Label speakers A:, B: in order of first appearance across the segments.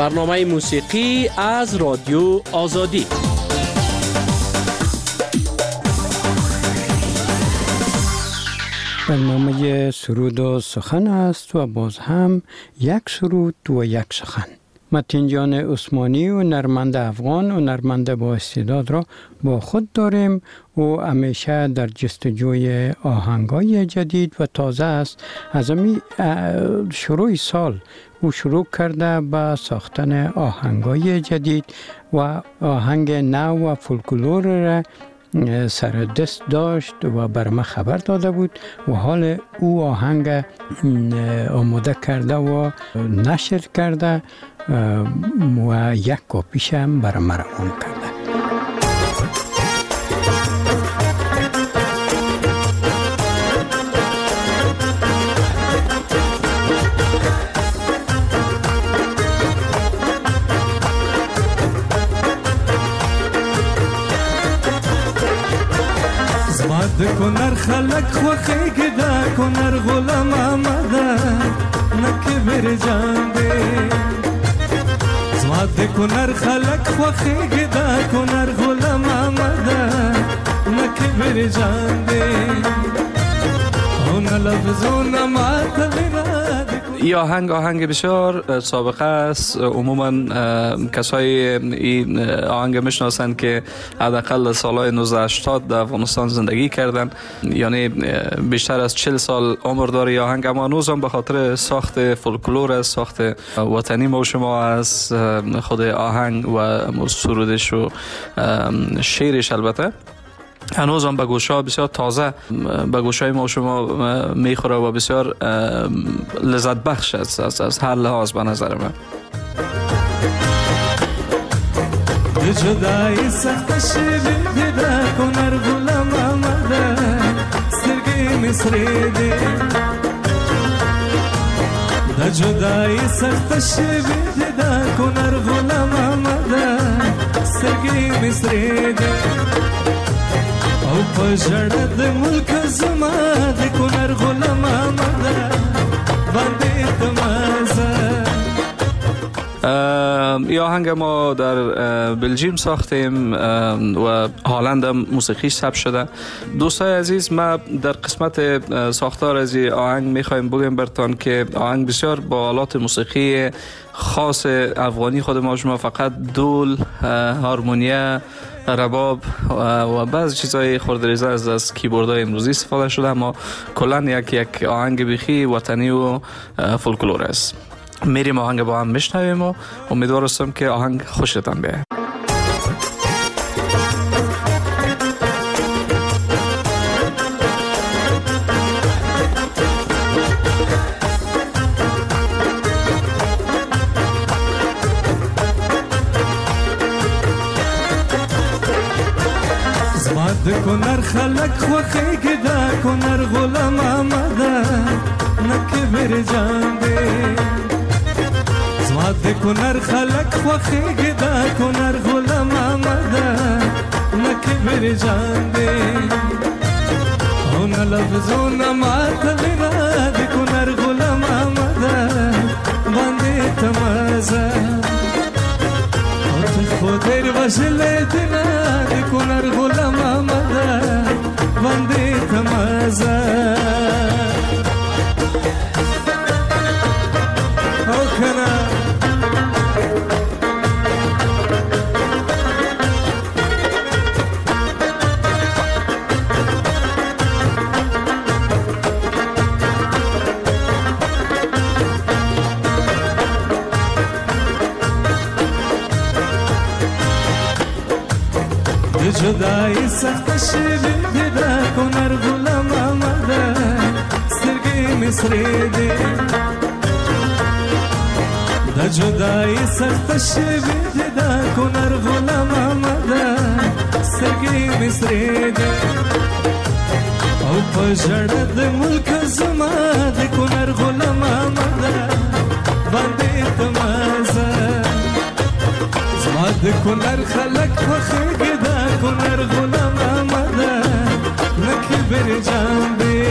A: برنامه موسیقی از رادیو آزادی.
B: برنامه سرود و سخن است و باز هم یک سرود و یک سخن. متین جان عثمانی و نرمند افغان و نرمند با استعداد را با خود داریم و همیشه در جستجوی آهنگای جدید و تازه است. از امی شروع سال او شروع کرده به ساختن آهنگای جدید و آهنگ نو و فولکلور را سر دست داشت و بر ما خبر داده بود و حال او آهنگ آماده کرده و نشر کرده و یک کاپیش هم بر ما روان کرده.
C: زماد کنر خلق خوخی گدا کنر غلام آمده نکی بر جانده. زماد کنر خلق خوخی گدا کنر غلام آمده نکی بر جانده. اون لفظون معطل
D: این آهنگ بسیار سابقه است. عموما کسای این آهنگ میشناسند که حداقل سالهای 1980 در افغانستان زندگی کردن، یعنی بیشتر از 40 سال عمر داره آهنگ، اما هنوز هم به خاطر ساخت فولکلور است، ساخت وطنی ما شما از خود آهنگ و سرودش و شعرش البته هنوز هم به گوش‌ها بسیار تازه به گوش‌های ما شما میخوره و بسیار لذت بخش است از هر لحاظ به نظر من.
C: جدایی سخت شیوه ده کنر غلام آمده سرگی مصری ده جدایی سخت شیوه ده کنر غلام آمده سرگی مصری ده او پجړه د ملک زما د کنر غلام آمده باندې تمازه.
D: این آهنگ ما در بلژیم ساختیم و هالند هم موسیقیش ثبت شده. دوستای عزیز، ما در قسمت ساختار از این آهنگ میخوایم بگیم برتان که آهنگ بسیار با آلات موسیقی خاص افغانی خود ما شما، فقط دول، هارمونیا، رباب و بعض چیزای خردریزه از کیبوردهای امروزی استفاده شده، اما کلا یک آهنگ بیخی وطنی و فولکلور است. میریم آهنگ با هم میشنویم و امیدوار هستم که آهنگ خوشتان بیاید.
C: د کنر خلق خوخی گدا کنر غلام آمده نکی بر جانده. زما د کنر خلق خوخی گدا کنر غلام آمده نکی بر جانده. اون لفظون معطل را د کنر غلام آمده باندې تمازه. خودر وشله دنا د کنر غلام آمده باندې تمازه. او کنه جدایی سخت شیوه ده کنر غلام آمده سترگی مصری ده. ده جدایی سخت شیوه ده کنر غلام آمده سترگی مصری ده. او پجړه د ملک زما د کنر غلام آمده باندې تمازه. زما د کنر خلق خوخی گدا کنر غلام آمده نکی بر جانده.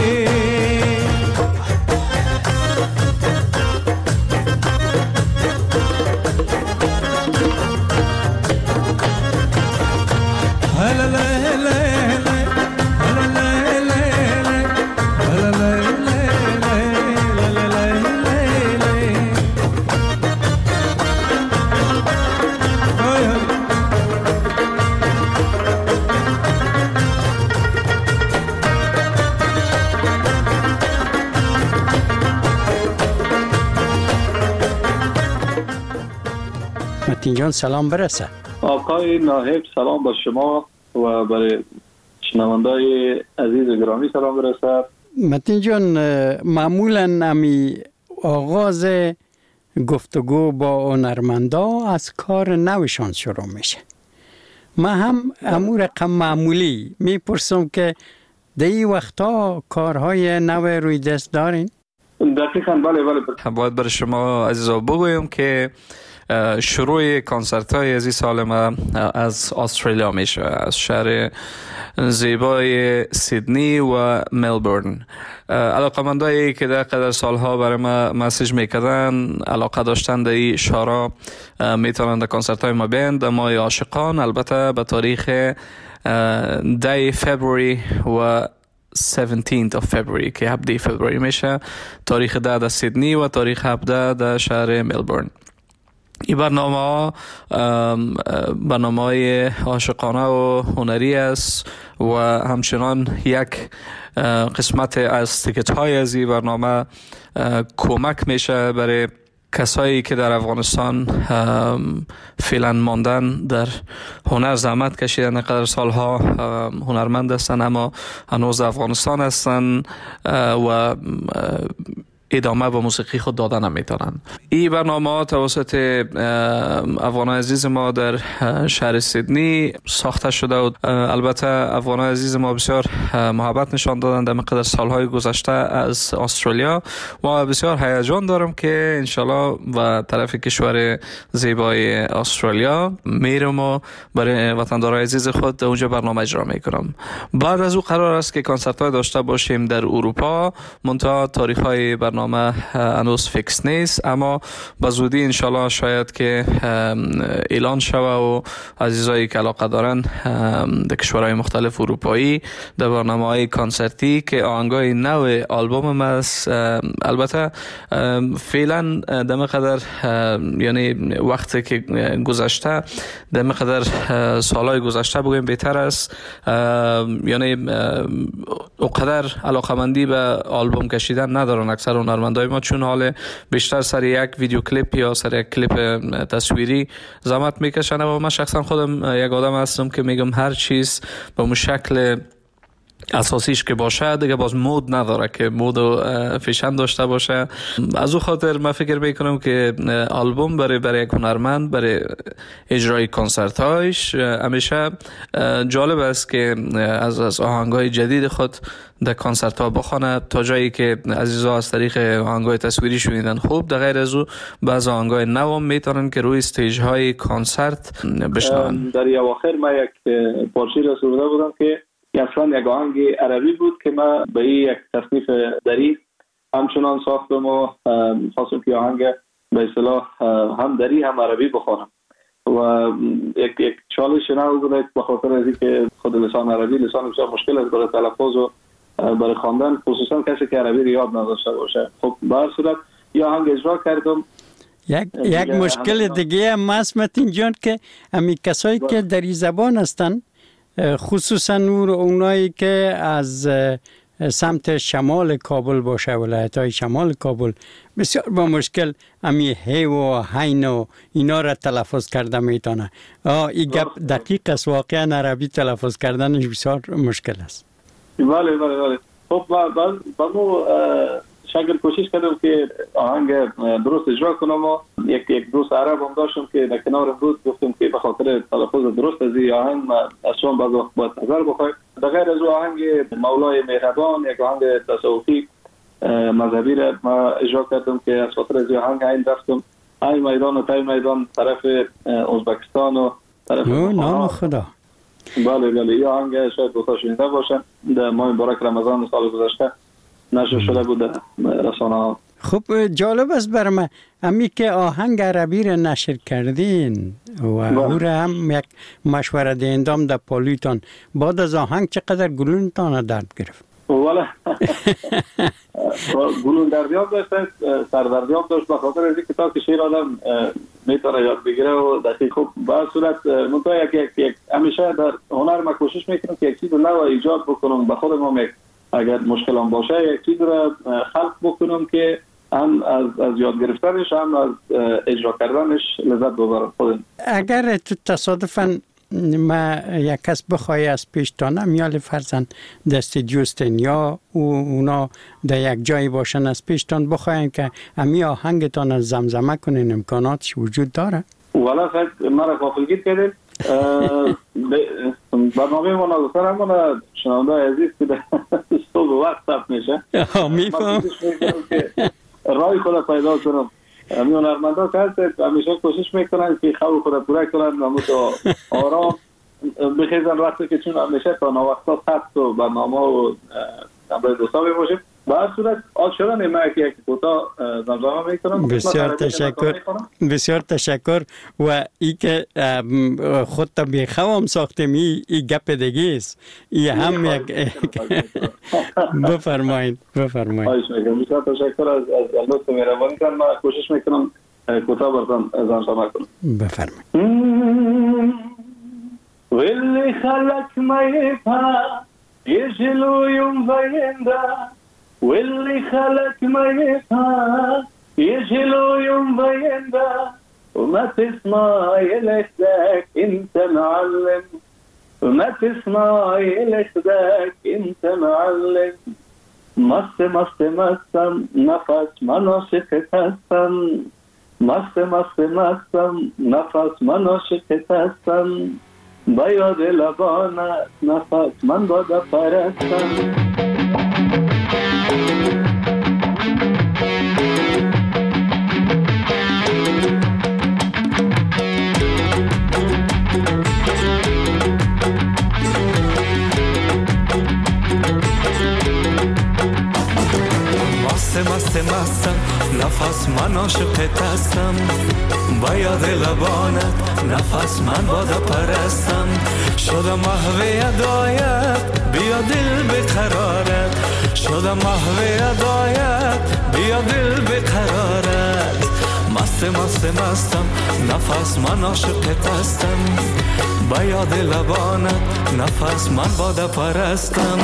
B: متین جان سلام برسه.
E: آقای ناهب سلام با شما و برای شنوندای عزیز گرامی سلام برسه.
B: متین جان معمولا امی آغاز گفتگو با هنرمندا از کار نوشان شروع میشه. ما هم امور رقم معمولی میپرسم که در این وقتا کارهای نو روی دست دارین؟
E: دقیقاً بله.
D: باید برای شما عزیزا بگویم که شروع کنسرت های از این سال ما از استرالیا میشه، از شهر زیبای سیدنی و ملبورن. علاقمندایی که در قدر سالها برای ما مسیج میکردن، علاقه داشتن در این شهرها، میتونن در کنسرت های ما بیند. در ماه عاشقان البته به تاریخ 10 فبروری و 17th of February که 17 فبروری میشه، تاریخ 10 در سیدنی و تاریخ 17 در شهر ملبورن. این برنامه های عاشقانه و هنری است و همچنان یک قسمت از تیکت های از این برنامه کمک میشه برای کسایی که در افغانستان فعلا ماندن، در هنر زحمت کشیدن، قدر سالها هنرمند هستن اما هنوز افغانستان هستن و ادامه به موسیقی خود دادن نمیتونن. این برنامه توسط افغان عزیز ما در شهر سیدنی ساخته شده و البته افغان عزیز ما بسیار محبت نشان دادن در مقدار سالهای گذشته از استرالیا و بسیار هیجان دارم که انشالله و طرف کشور زیبای استرالیا میرم و برای وطندارای عزیز خود در اونجا برنامه اجرا میکنم. بعد از او قرار است که کنسرت های داشته باشیم در اروپا، منتها تاریخ های برنامه هنوز فیکس نیست، اما به زودی انشالله شاید که اعلان شوه و عزیزایی که علاقه دارن در کشورهای مختلف اروپایی در برنامه‌های کنسرتی که آهنگای نو آلبوم است. البته فعلا در مقدار یعنی وقتی که گذشته، در مقدار سالهای گذشته بگویم بهتر است، یعنی اونقدر علاقمندی به آلبوم کشیدن ندارن اکثر هنرمندای ما، چون حال بیشتر سر یک ویدیو کلیپ یا سر یک کلیپ تصویری زحمت میکشن و من شخصا خودم یک آدم هستم که میگم هر چیز به اون شکل اساسیش که باشه دیگه باز مود نداره که مود و فیشن داشته باشه. از او خاطر من فکر میکنم که آلبوم برای یک هنرمند برای اجرای کنسرت هایش همیشه جالب است که از آهنگای جدید خود در کنسرت ها بخونه، تا جایی که عزیزا از طریق آهنگای تصویری شنیدن خوب، در غیر از او بعض آهنگای نو میتونن که روی استیج های کنسرت بشنون.
E: در اواخر ما یک پارچه رسونده بودم که اصلا یک آهنگ عربی بود که من به یک تصنیف دری همچنان ساختم و خواستم که آهنگ به اصطلاح هم دری هم عربی بخوانم و یک چالش نو بود به خاطر از اینکه خود لسان عربی لسان بسیار مشکل است برای تلفظ و برای خواندن، خصوصا کسی که عربی یاد نداشته باشه. خب به هر صورت یا آهنگ اجرا کردم.
B: یک مشکل دیگه هم هست متین جان که امی کسایی که دری زبان هستن، خصوصا اونایی که از سمت شمال کابل باشه، ولایت‌های شمال کابل، بسیار با مشکل امی هی و هین و اینا را تلفظ کرده میتونه. این گپ دقیق است، واقعا عربی تلفظ کردنش بسیار مشکل است.
E: بله. خب با شکل کوشش کردم که آهنگ درست اجرا کنم و یک دوست عرب هم داشتم که در کنار بود، گفتم که به خاطر تلفظ درست از این آهنگ از شما باید نظر بخواید. در غیر از آهنگ مولای مهربان، یک آهنگ تصوفی مذهبی را ما اجرا کردم که از خاطر از آهنگ این رفتم ای میدان و تای میدان طرف ازبکستان و طرف
B: نام خدا.
E: بله این آهنگ شاید دوستا شنیده باشن، در ماه مبارک رمضان سال گذشته نشر شده بود رسانه ها.
B: خب جالب است برای من امی که آهنگ عربی را نشر کردین و او را هم یک مشوره دهندام در پالویتان بعد از آهنگ چقدر گلونتان درد گرفت؟
E: والا گلون دردیاب داشت، سردردیاب داشت، بخاطر از این کتاب که شعر آدم میتونه یاد بگیره و دقیق. خب به صورت منطقه یک همیشه در هنر ما کوشش میکنم که یک چیز نو ایجاد بکنم به خودم، اگر مشکلام باشه یک چیز را خلق بکنم که هم از یاد گرفتنش هم از اجرا کردنش لذت ببرم خودم.
B: اگر تو تصادفاً ما یک کس بخوای از پیشتانه میال فرزن دست جوستن یا اونا در یک جایی باشن از پیشتان بخواین که امی آهنگتان از زمزمه کنین امکاناتش وجود داره؟
E: والا خیلی مرا غافلگیر کردین. برنامه ما نگفتن همون شنونده عزیز که در صبح وقت ثبت میشه
B: میفهم
E: رای خود پیدا کنم. همیون هنرمندا که هست همیشه کوشش میکنن که خواب خود پوره کنن و تو آرام بخیزن وقتی که چون همیشه تا نوقتا ثبت و برنامه و نمبر دوستا باشیم. به هر صورت آد شدن ما که یک کوتاه زمزمه میکنم.
B: بسیار تشکر و ای که خود تا بیخوام ساختیم ای گپ دیگه است. ای هم یک بفرمایید.
E: خواهش میکنم. بسیار تشکر از لطف مهربانی کردن. من کوشش میکنم کوتاه براتون زمزمه کنم.
B: بفرمایید.
E: واللي خلق ما يفهم يجلو يوم بينده واللي خلق ما يفهم يجلو يوم بينده وما تسمع يلحدك انت معلم وما تسمع يلحدك انت معلم مست مست مستم نفس مناشقت هستم مست مست مستم نفس مناشقت هستم با یاد لبانت نفس من بادا پرستم
C: مست مستم نفس من عاشقت هستم با یاد لبانت نفس من بادا پرستم شدم محو ادایت بیا دل بقرارت شدم محو ادایت بیا دل بقرارت مست مستم نفس من عاشقت هستم با یاد لبانت نفس من بادا پرستم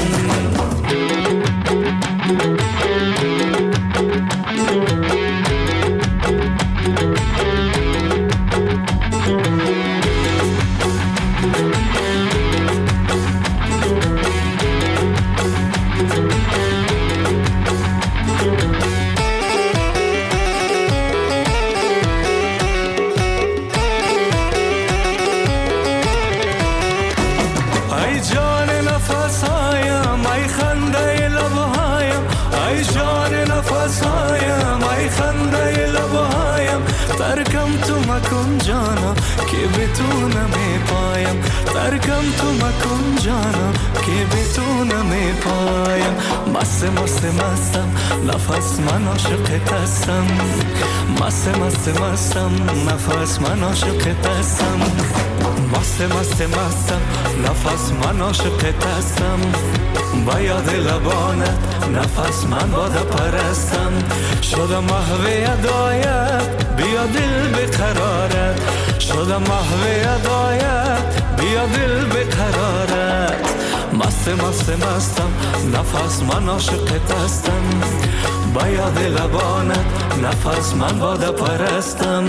C: ترکم تو مکن جانا که بتونم پایم مست مستم نفس من عاشقت هستم مست مستم نفس من عاشقت هستم مست مستم نفس من عاشقت هستم با یاد لبانت نفس من بادا پرستم شدم محو ادایت بیا دل بقرارت شدم محو ادایت بیا دل بقرارت مست مستم نفس من عاشقت هستم با یاد لبانت نفس من بادا پرستم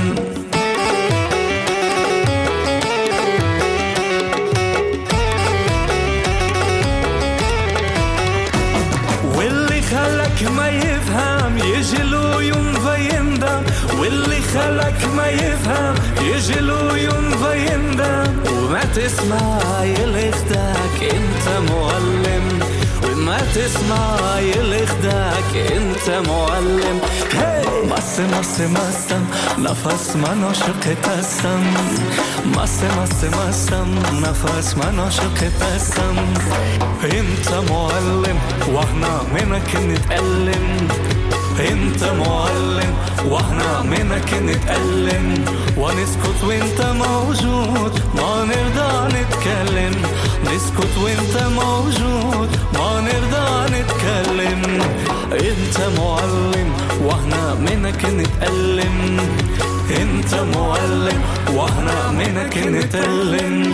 C: واللي خلق ما يفهم يجلو يوم فيندم واللي خلق ما يفهم يجلو يوم فيندم وما تسمع يلخدك انت معلم وما تسمع يلخدك انت معلم مست مستم نفس من عاشقت هستم مست مستم نفس من عاشقت هستم انت معلم واحنا منك نتألم انت معلم واحنا منك نتألم ونسكت وانت موجود ما نرضى نتكلم نسكت وانت موجود ما نرضى نتكلم انت معلم واحنا منك نتألم انت معلم واحنا منك نتألم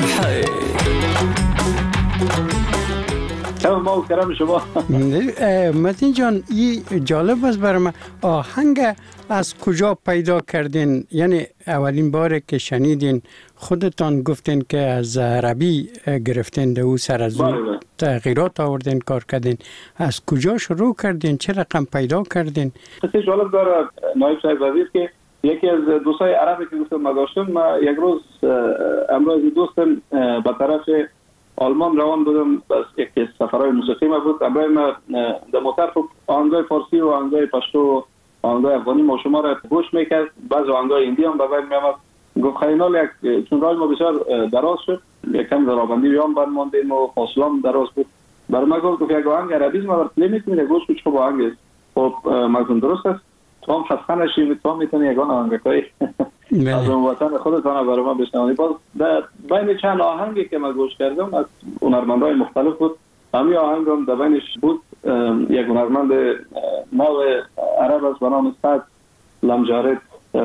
E: تمام ما کلام شما.
B: متین جان این جالب است برای من. آهنگ از کجا پیدا کردین؟ یعنی اولین بار که شنیدین خودتان گفتین که از عربی گرفتین ده او سر از اون تغییرات آوردین کار کردین. از کجا شروع کردین؟ چه رقم پیدا کردین؟
E: خیلی جالب داره نایب صاحب عزیز که یکی از دوستای عربی که گفتم ما داشتم ما یک روز امروز دوستم به طرف آلمان روان بودم بس یک سفرهای موسیقی ما بود امروز ما در موتر آهنگای فارسی و آهنگای پشتو و آهنگای افغانی ما شما را گوش میکرد بعض آهنگای هندی هم به بین میامد گفت خیلی یک چون راه ما بسیار دراز شد یکم در آبندی بیام بند ماندیم و فاصله هم دراز بود برای ما گفت یک آهنگ عربی ما را پلی میکنید گوش کچ خوب آهنگ است خب مازون درست است تو هم خسته نشید تو هم میتونی یگان آهنگای از اون وطن خودتان برای ما بشنوید. باز در بین چند آهنگی که من گوش کردم از هنرمندای مختلف بود همین آهنگ هم در بینش بود یک هنرمند نو عرب است به نام سعد لمجارد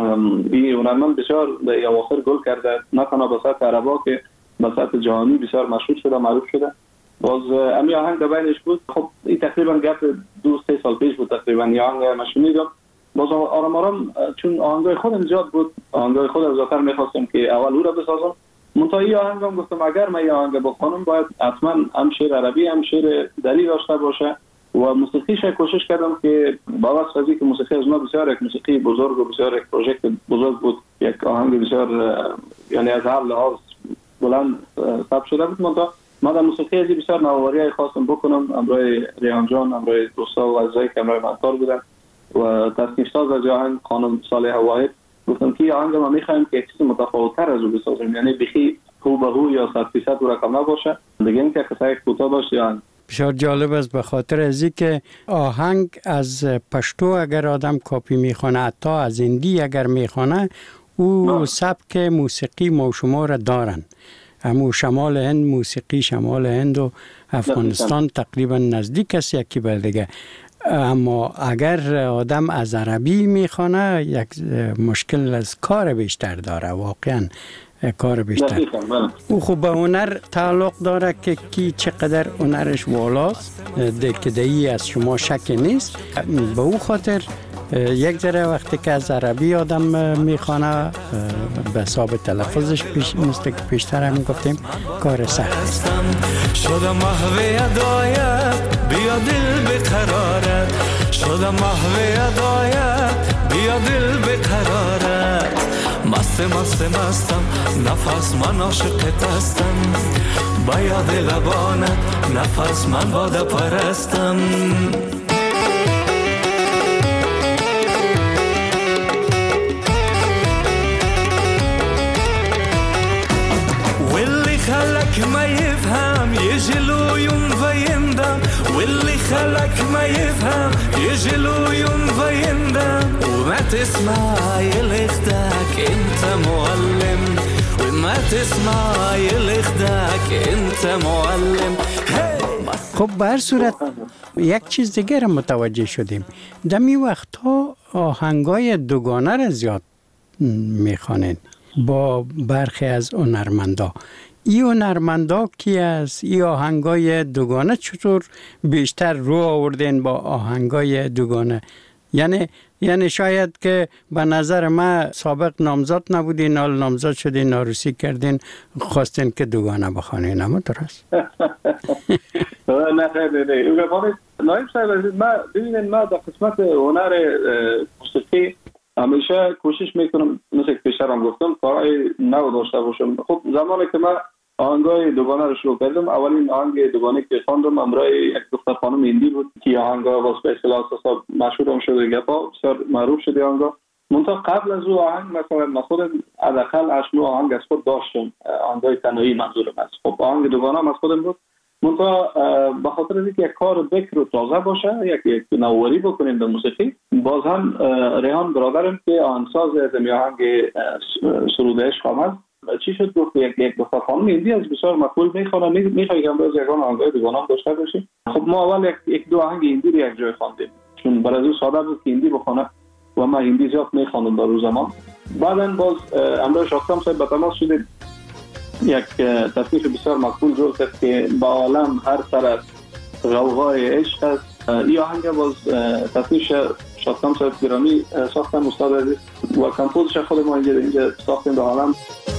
E: این هنرمند بسیار در اواخر گل کرده نه تنها به سطح عربا که به سطح جهانی بسیار مشهور شده معروف شده. باز همین آهنگ در بینش بود. خب این تقریبا گپ 2-3 سال پیش بود تقریبا این آهنگ من شنیدم. باز آرام آرام چون آهنگای خودم زیاد بود آهنگای خودم زیادتر میخواستم که اول او را بسازم منتهی آهنگم گفتم اگر من این آهنگ بخونم باید حتما هم شعر عربی هم شعر دری داشته باشه و موسیقیش کوشش کردم که با واسه که موسیقی از ما بسیار یک موسیقی بزرگ و بسیار یک پروژکت بزرگ بود یک آهنگ بسیار یعنی از هر لحاظ بلند ثبت شده بود منتها من در موسیقی از بسیار نوآوری خواستم بکنم امروی ریحان جان امروی دوستا و عزیزایی که امروی منطور بودن و تصنیف ساز از آهنگ خانم صالح واحد گفتم که آهنگ ما میخوایم که یک چیز متفاوت‌تر از او بسازیم یعنی بخی هو به هو یا 100% او رقم نباشه دیگه اینکه قصه یک کوتاه باشه آهنگ
B: بسیار جالب است به خاطر از اینکه آهنگ از پشتو اگر آدم کاپی میخونه حتی از هندی اگر میخونه او سبک موسیقی ما شما را دارن همو شمال هند موسیقی شمال هند و افغانستان تقریبا نزدیک است یکی بر دیگه اما اگر آدم از عربی میخونه یک مشکل از کار بیشتر داره واقعا کار بیشتر او خب به هنر تعلق داره که کی چقدر هنرش والاست دکدهی از شما شک نیست به او خاطر یک ذره وقتی که از عربی آدم میخوانه به حساب تلفظش مثل که پیشتر هم گفتیم کار سخت
C: شدم محو ادایت بیا دل بقرارت شدم محو ادایت بیا دل بقرارت مستم نفس من عاشقت هستم با یاد لبانت نفس من باده پرستم خلك ما يفهم يجلو يوم فيندم واللي خلك ما يفهم يجلو يوم فيندم وما تسمع يلخدك انت معلم وما تسمع يلخدك انت معلم
B: خب به هر صورت یک چیز دیگر متوجه شدیم دمی وقتها آهنگای دوگانه را زیاد میخوانین با برخی از هنرمندا این هنرمندا کی است؟ این آهنگای دوگانه چطور بیشتر رو آوردین با آهنگای دوگانه؟ یعنی شاید که به نظر من سابق نامزد نبودین حال نامزد شدین عروسی کردین خواستین که دوگانه بخوانین اما درست؟
E: نه خیلی نایب صاحب عزیز ببینید ما در قسمت هنر موسیقی همیشه کوشش میکنم مثل که پیشتر هم گفتم کارهای نو داشته باشم. خب زمانی که من آهنگای دوگانه رو شروع کردم اولین آهنگ دوگانه که خواندم امرای یک دختر خانم هندی بود که آهنگا واسه به اصطلاح مشهور هم شده گپا بسیار معروف شده آهنگا منتها قبل از او آهنگ مثلا من خودم حداقل 8-9 آهنگ از خود داشتم آهنگای تنهایی منظورم است. خب آهنگ دوگانه از خودم بود منتها به خاطر اینکه یک کار بکر و تازه باشه، یک نوآوری بکنیم در موسیقی. باز هم ریحان برادرم که آهنگساز از آهنگ سرود عشق آمد، چی شد گفت یک دختر خانم هندی از بسیار مقبول میخوانه، میخوای که امروز یگان آهنگای دیوانه داشته باشیم. خب ما اول یک دو آهنگ هندی رو یک جای خواندیم، چون برای او ساده بود که هندی بخونه و ما هندی زیاد میخواندم در روز زمان. بعدن باز امروز شاکتم صاحب به تماس شدیم، یک تصنیف بسیار مقبول جور کرد که با عالم هر طرف غوغای عشق است. این آهنگ باز تصنیف شاکتم صاحب گرامی ساختن استاد عزیز و کمپوزش خود ما اینجا ساختیم با عالم.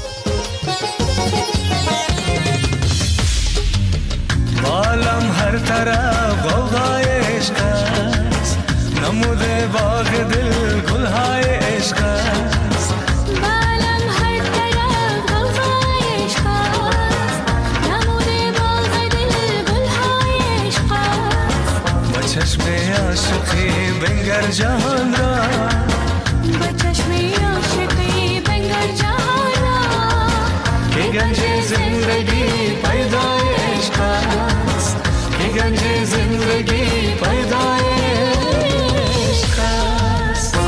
C: عالم هر طرف غوغای عشق است، نموده باغ دل گلهای عشق است.
F: عالم هر طرف غوغای عشق است، نموده باغ دل گلهای عشق است.
C: با چشم عاشقی بنگر جهان را،
F: با چشم عاشقی بنگر جهان را،
C: که گنج زندگی پیدای عشق است، که گنج زندگی پیدای عشق است.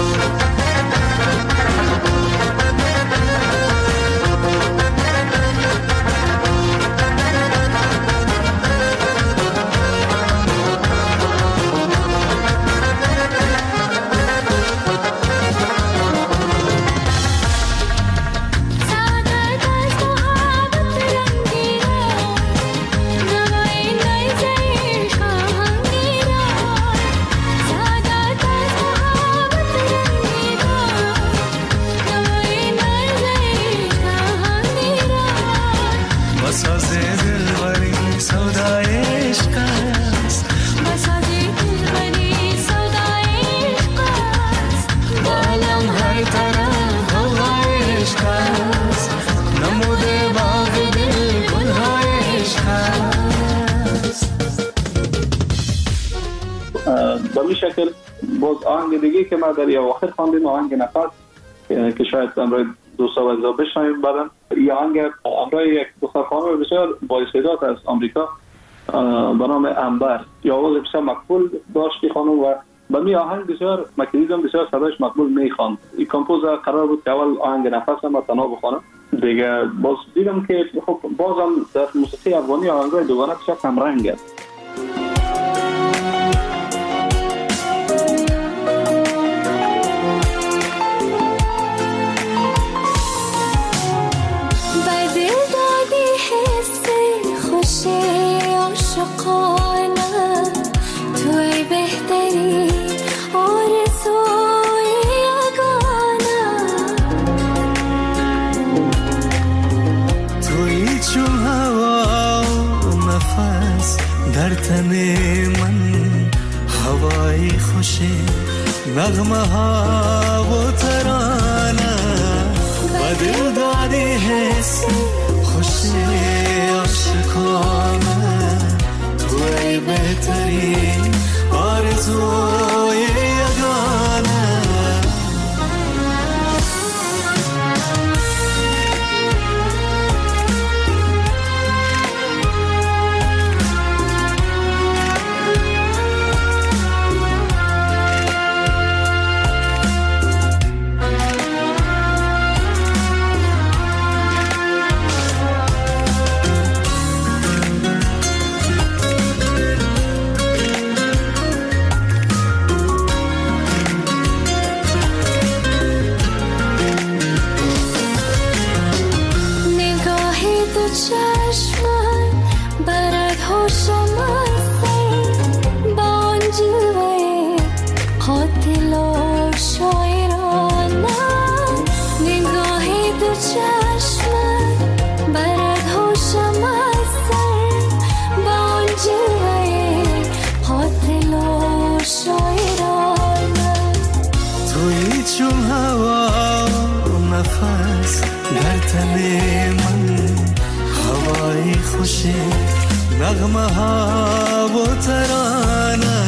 E: به می شکل باز آهنگ دیگه که ما در اواخر خواندیم، آهنگ نفس که شاید امروز دوستا و عزیزا بشنویم بعداً. این آهنگ امروز یک دختر خانم بسیار با استعداد از آمریکا به نام انبر، یا آواز بسیار مقبول داشتی خانم و به می آهنگ بسیار مکدیدم بسیار صداش مقبول میخواند. این کمپوزر قرار بود که اول آهنگ نفس هم تنها بخوانم دیگه. باز دیدم که خب بازم در موسیقی افغانی آهنگای دوگانه بسیار کم رنگ است.
C: در تن من هوای خوش نغمه ها و ترانه، و دل دادی حس خوش عاشقانه. توی بهترین آرزوی یگانه. نغمه ها و ترانه.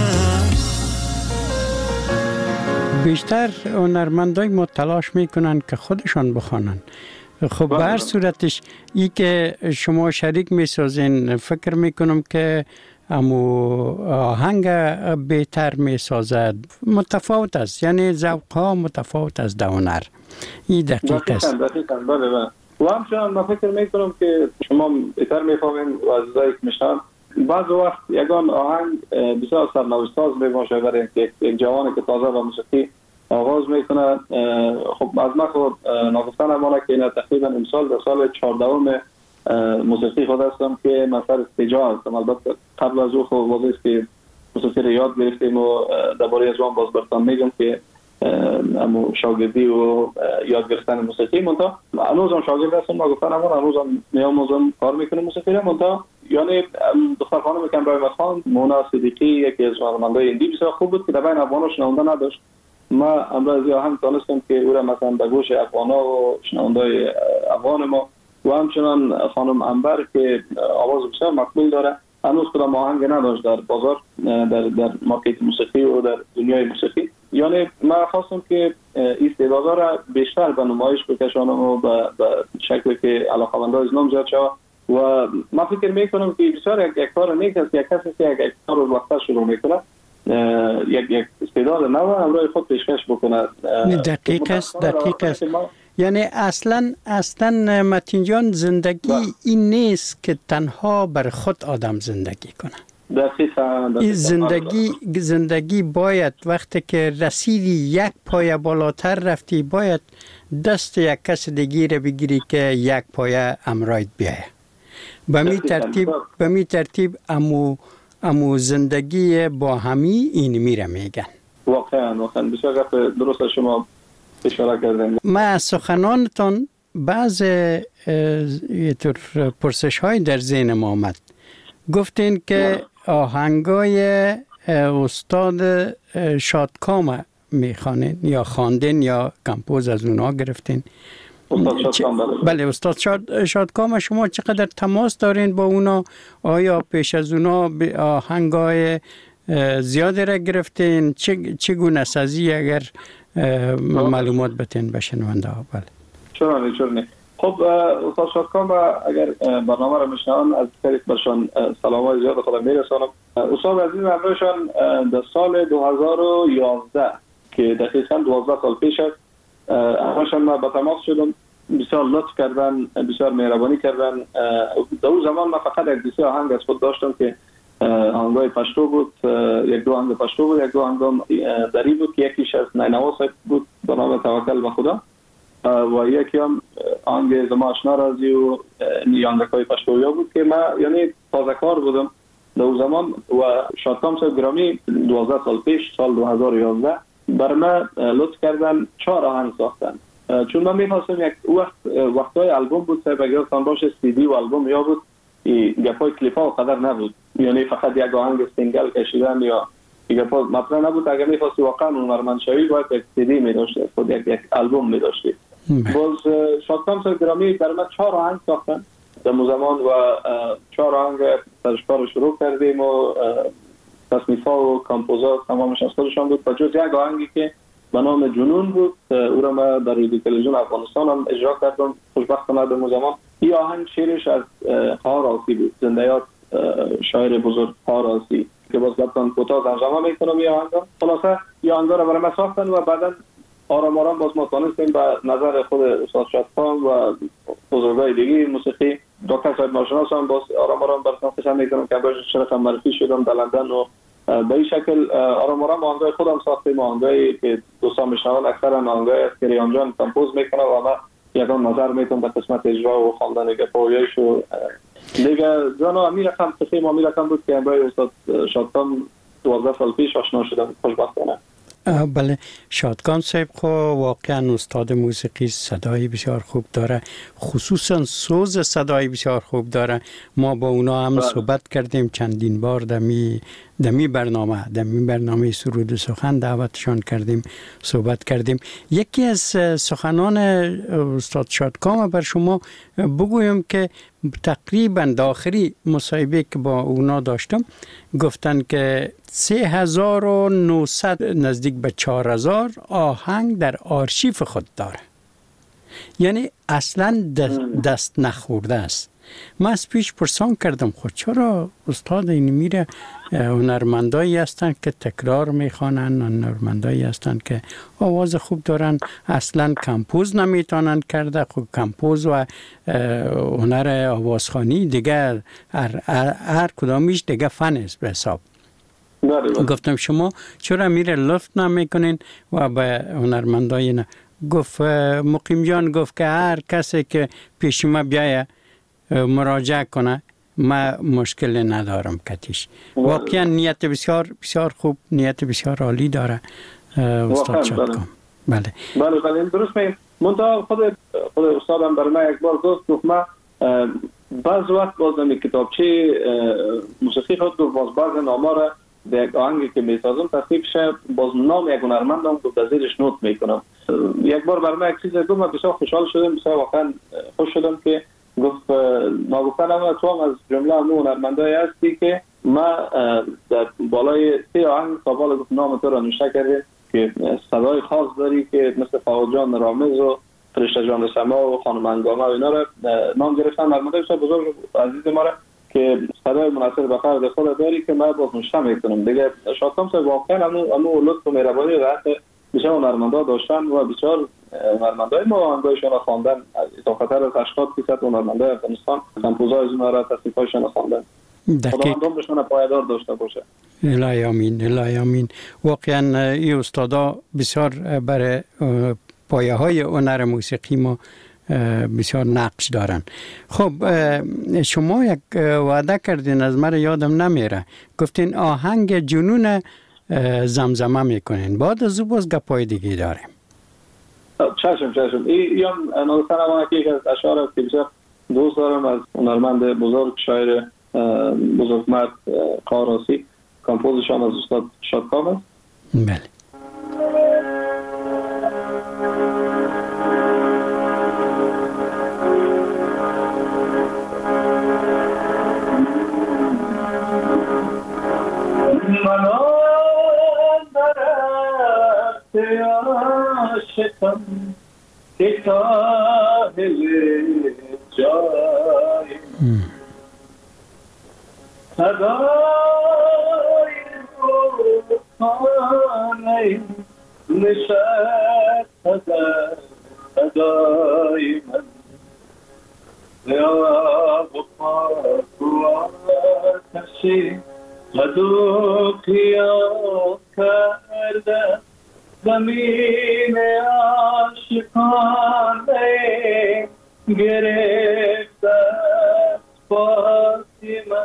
B: بیشتر هنرمندای ما تلاش میکنن که خودشان بخوانن خب به هر صورتش ای که شما شریک میسازین فکر میکنم که امو آهنگ بهتر میسازد متفاوت است، یعنی ذوق ها متفاوت از دونر. این دقیق است.
E: دقیقاً بله. و همچنان من فکر میکنم که شما بهتر میفهمین و عزیزایی که میشنن بعض وقت یگان آهنگ بسیار سرنوشت ساز میباشه برای یک جوانی که تازه با موسیقی آغاز میکنه. خب از من خود ناگفتن امانه که این تقریبا امسال در سال 14 موسیقی خود هستم که من سر استجاع هستم. البته قبل از او خب واضح است که موسیقی رو یاد گرفتیم و درباره از آن باز برتان میگم که امو شاگردی و یاد گرفتن موسیقی منتها هنوزم شاگرد هستم. ناگفتن امانه هنوزم میاموزم کار میکنم موسیقی رو. منتها یعنی دختر خانم کمرای مخان مونا صدیقی یکی از هنرمندای هندی بسیار خوب بود که در بین افغانا شنونده نداشت. ما امروز هم تونستم که او را مثلا به گوش افغانا و شنوندای افغان ما و همچنان خانم انبر که آواز بسیار مقبول داره هنوز کدام آهنگ نداشت در بازار، در مارکت موسیقی و در دنیای موسیقی. یعنی من خواستم که استعدادها را بیشتر به نمایش بکشانم و به شکلی که علاقه‌مندان از نام زیاد شود. و من فکر میکنم که بسیار یک کار نیک است یک کسی که یک کار رو وقتا شروع میکنه یک استعداد نو امروز خود پیشکش بکنه.
B: دقیق است. یعنی اصلا متین جان زندگی این نیست که تنها بر خود آدم زندگی کنه. این زندگی باید وقتی که رسیدی یک پایه بالاتر رفتی باید دست یک کس دیگه رو بگیری که یک پایه امرایت بیایه. به می ترتیب امو زندگی با همی این میره میگن.
E: واقعا بسیار گپ درست شما اشاره کردین.
B: ما سخنانتان بعض یه طور پرسش های در ذهن ما آمد. گفتین که آهنگای استاد شادکام میخوانین یا خواندین یا کمپوز از اونا گرفتین. بله استاد شادکام شما چقدر تماس دارین با اونا؟ آیا پیش از اونا آهنگای زیاده را گرفتین؟ چگونه سازی اگر معلومات بتین به شنونده ها؟ بله
E: چرا خب استاد شادکام اگر برنامه را میشنون از طریق برشان سلامای زیاد خودم میرسانم. استاد عزیز امروزشان در سال 2011 که دقیقاً 12 سال پیش است همشان ما با تماس شدم. بسیار لطف کردن، بسیار مهربانی کردن. در اون زمان من فقط یک دوسه آهنگ از خود داشتم که آهنگای پشتو بود. یک دو آهنگ پشتو بود، یک دو آهنگ دری بود که یکیش از نینوا صاحب بود به نام توکل به خدا و یکی هم آهنگ زما آشنا رازی و آهنگای پشتویا بود که من یعنی تازه کار بودم در اون زمان. و شادکام صاحب گرامی 12 سال پیش سال 2011 بر من لطف کردن 4 آهنگ ساختن. چون من می‌خواستم یک وقتای آلبوم بود صاحب اگر تان باشه سی دی و آلبوم یا بود گپای کلیپ‌ها قدر نبود، یعنی فقط یک آهنگ سینگل کشیدن یا گپا مطرح نبود. اگر می‌خواستی واقعا هنرمند شوی باید یک سی دی می‌داشتی، خود یک آلبوم می‌داشتی. باز شادکام صاحب گرامی در من 4 آهنگ ساختن در زمان و 4 آهنگ تشکر شروع کردیم و تصنیف‌ها و کامپوزات تمامش از خودشان بود و جز یک آهنگی که به نام جنون بود او را من در رادیو تلویزیون افغانستان هم اجرا کردم. خوشبختانه در زمان این آهنگ شعرش از خار آسی بود، زنده یاد شاعر بزرگ خار آسی که باز لطفاً کوتاه ترجمه میکنم این آهنگ. خلاصه این آهنگ را برای من ساختن و بعدا آرام آرام باز ما تانستیم به نظر خود استاد شادکام و بزرگای دیگه موسیقی دکتر صاحب ناشناس هم باز آرام آرام براتون خشن میکنم که باش شرف معرفی شدم در لندن و به این شکل آرام آرام آهنگای خودم ساختیم. آهنگایی که دوستان میشنون اکثرا آهنگای از کریان جان کمپوز میکنه و من یکان نظر میتونم به قسمت اجرا و خواندن گپایش و دیگه جانا امیر رقم تخیم امیر رقم بود که با استاد شادکام 12 سال پیش آشنا شدم خوشبختانه.
B: بله شادکام صاحب خو واقعا استاد موسیقی صدای بسیار خوب داره، خصوصا سوز صدای بسیار خوب داره. ما با اونا هم صحبت کردیم چندین بار دمی برنامه سرود و سخن دعوتشان کردیم صحبت کردیم. یکی از سخنان استاد شادکام بر شما بگویم که تقریبا آخری مصاحبه که با اونا داشتم گفتن که 3900 نزدیک به 4000 آهنگ در آرشیف خود داره. یعنی اصلا دست نخورده است. من از پیش پرسان کردم خود چرا استاد این میره هنرمندایی هستند که تکرار میخوانند، هنرمندایی هستند که آواز خوب دارن، اصلا کمپوز نمیتونن کرده. خب کمپوز و هنر آوازخوانی دیگه هر کدامیش دیگه فن است به حساب. گفتم شما چرا میره لطف نمیکنین و به هنرمندای نه؟ گفت مقیم جان گفت که هر کسی که پیش ما بیایه مراجعه کنه ما مشکل ندارم کتیش. واقعا نیت بسیار بسیار خوب، نیت بسیار عالی داره استاد شادکام. بله
E: بله درست میگم. منتها خود استادم برای من یک بار گفت ما بعض وقت باز نمی کتابچه موسیقی خود گفت باز نامه را به یک آهنگی که میسازم تصدیق شه باز نام یک هنرمندم گفت زیرش نوت میکنم. یک بار برای من یک چیز گفت من بسیار خوشحال شدم، بسیار واقعا خوش شدم که گفت ناگفتنم تو هم از جمله همون هنرمندایی هستی که ما در بالای 3 آهنگ سابال گفت نام تو را نوشته کرده که صدای خاص داری که مثل فاضل جان رامز و فرشته جان سما و خانم انگامه و اینا را نام گرفتن. هنرمندای بسیار بزرگ عزیز ما را که صدای مناسب به فرد خود داری که من باز نوشته میکنم دیگه. شادکام صاحب واقعا همون لطف و مهربانی را بسیار هنرمندا داشتن و بسیار هنرمندای ما آهنگایشان را خواندن. تا خطر از 80% هنرمندای افغانستان کمپوزای از اونها را تصنیفایشان خواندن. خدا عمرشون پایدار داشته باشه.
B: الهی آمین، الهی آمین. واقعا این استادا بسیار برای پایه های هنر موسیقی ما بسیار نقش دارن. خب شما یک وعده کردین از من یادم نمیره، گفتین آهنگ جنون زمزمه میکنین. بعد از او باز گپای دیگه داریم.
E: چشم این نوستان ما که یک از اشعار است که بسیار دوست دارم از هنرمند بزرگ شاعر بزرگمرد قاراسی، کمپوزشان از استاد شادکام است.
B: بله.
E: عاشقم که کاهل جای صدای روحانه نشست در صدای من یا بخاک و آتشی مدو قیام کرده زمین عاشقانه گرفته پاسی من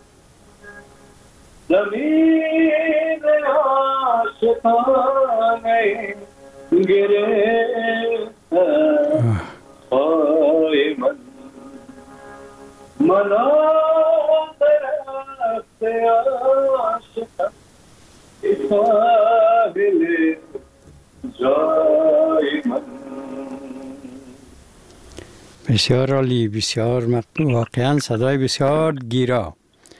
E: زمین عاشقانه گرفته پای من منا درخت عاشقم قابل جای من.
B: بسیار عالی، بسیار واقعا صدای بسیار گیرا.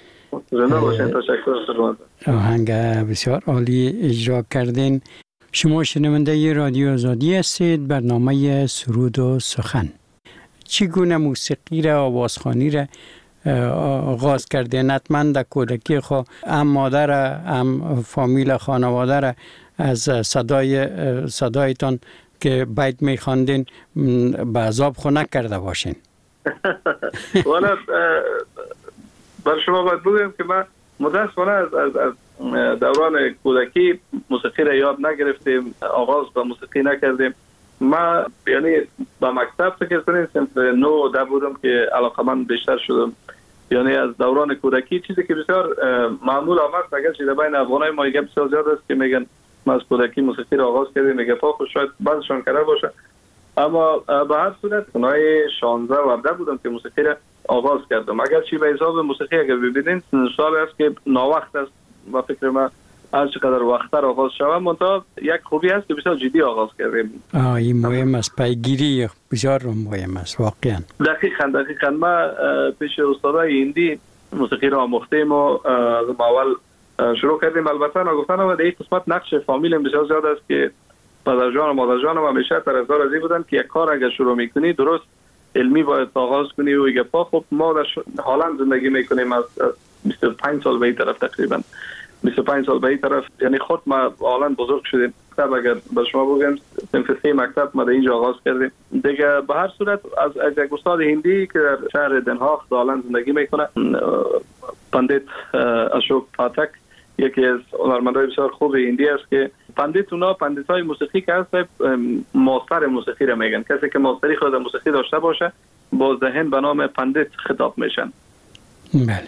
B: آهنگ بسیار عالی اجرا کردین. شما شنونده رادیو آزادی هستید، برنامه سرود و سخن. چگونه موسیقی را، آوازخوانی را آغاز کردین؟ حتما در کودکی خود هم مادر هم فامیل خانواده را از صدایتان که بیت میخواندین به عذاب خو نکرده باشین.
E: والا بر شما باید بگویم که من متاسفانه از دوران کودکی موسیقی را یاد نگرفتیم، آغاز به موسیقی نکردیم. من یعنی با مکتب فکر کنیم صنف 9 و 10 بودم که علاقمند بیشتر شدم. یعنی از دوران کودکی چیزی که بسیار معمول آمد، اگر چیز بین افغانای ما گپ بسیار زیاد است که میگن ما از کودکی موسیقی را آغاز کردیم، میگه خود شاید بعضشان کرده باشه، اما به هر صورت سنای 16 و 17 بودم که موسیقی را آغاز کردم. اگر چی به حساب موسیقی اگر ببینید سال است که ناوقت است و فکر من هر چقدر وقتر آغاز شوم، منتها یک خوبی هست که بسیار جدی آغاز کردیم.
B: این مهم است، پیگیری بسیار مهم است واقعا.
E: دقیقاً ما پیش استادای هندی موسیقی را آموختیم و از اول شروع کردیم. البته نگفتن و در این قسمت نقش فامیل بسیار زیاد است که پدر جان و مادر جانم همیشه طرفدار از این بودن که یک کار اگر شروع میکنی درست علمی باید آغاز کنی و یک پا. خب ما در هلند زندگی میکنیم از 25 سال به این طرف، تقریبا 25 سال به این طرف، یعنی خود ما هلند بزرگ شدیم. مکتب اگر به شما بگم صنف 3 مکتب ما در اینجا آغاز کردیم دیگه. به هر صورت از یک استاد هندی که در شهر دنهاغ در هلند زندگی میکنه، پندیت اشوک پاتک، یکی از هنرمندای بسیار خوب هندی است که پندیت اونا پندیتای موسیقی که هست ماستر موسیقی را میگن. کسی که ماستری خود موسیقی داشته باشه با ذهن به نام پندیت خطاب میشن.
B: بله.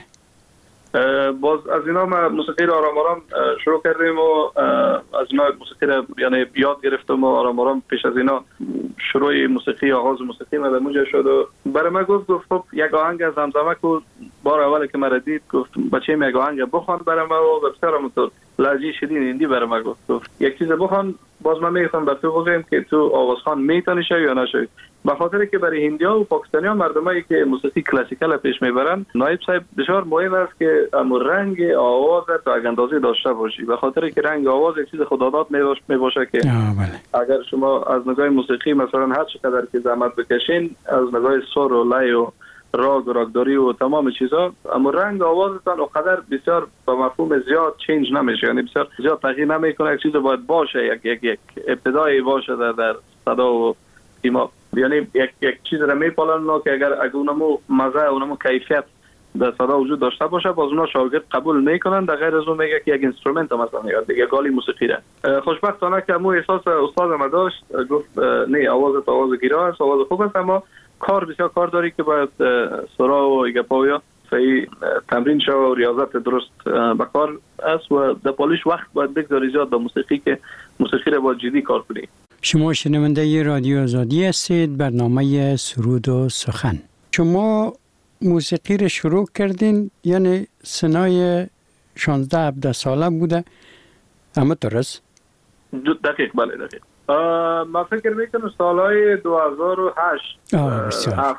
E: باز از اینا ما موسیقی را آرام آرام شروع کردیم و از اینا موسیقی را یعنی یاد گرفتم و آرام آرام پیش از اینا شروع موسیقی، آغاز موسیقی ما در اونجا شد و برای من گفت خب یک آهنگ از زمزمه کو. بار اولی که مرا دید گفت بچه یک آهنگ بخوان برای ما و بسیار همونطور لهجه شدید هندی برای ما گفت یک چیز بخوان. باز من میگفتم بر تو بگم که تو آوازخوان میتونی شوی یا نشوی، به خاطر که برای هندی‌ها و پاکستانی‌ها مردمایی که موسیقی کلاسیکال پیش میبرن نایب صاحب بسیار مهم است که رنگ آواز تا یک اندازه داشته باشی، به خاطر که رنگ آواز یک چیز خداداد میباشه که اگر شما از نگاه موسیقی مثلا هر چقدر که زحمت بکشین از نگاه سر و لای و راگداری و تمام چیزا، اما رنگ آوازتان اونقدر بسیار با مفهوم زیاد چینج نمیشه، یعنی بسیار زیاد تغییر نمیکنه. یک چیز باید باشه، یک ابتدایی باشه در صدا و ایما، یعنی یک چیز را میپالن که اگر اونمو مزه اونمو کیفیت در صدا وجود داشته باشه باز اونا شاگرد قبول میکنن. در غیر از اون میگه که یک اینسترومنت مثلا میاد دیگه گالی موسیقی را. خوشبختانه که مو احساس استاد ما داشت، گفت نه آواز گیرا است، آواز خوب است، اما کار بسیار کار داری که باید سرا و گپاویا صحیح تمرین شو و ریاضت درست بکار است و در پالیش وقت باید بگذاری زیاد به موسیقی که موسیقی را باید جدی کار کنی.
B: شما شنونده رادیو آزادی هستید، برنامه سرود و سخن. شما موسیقی را شروع کردین یعنی سنای 16-17 ساله بوده، اما درست؟
E: دقیق، بله دقیق. من فکر میکنم سالهای 2008
B: بسیار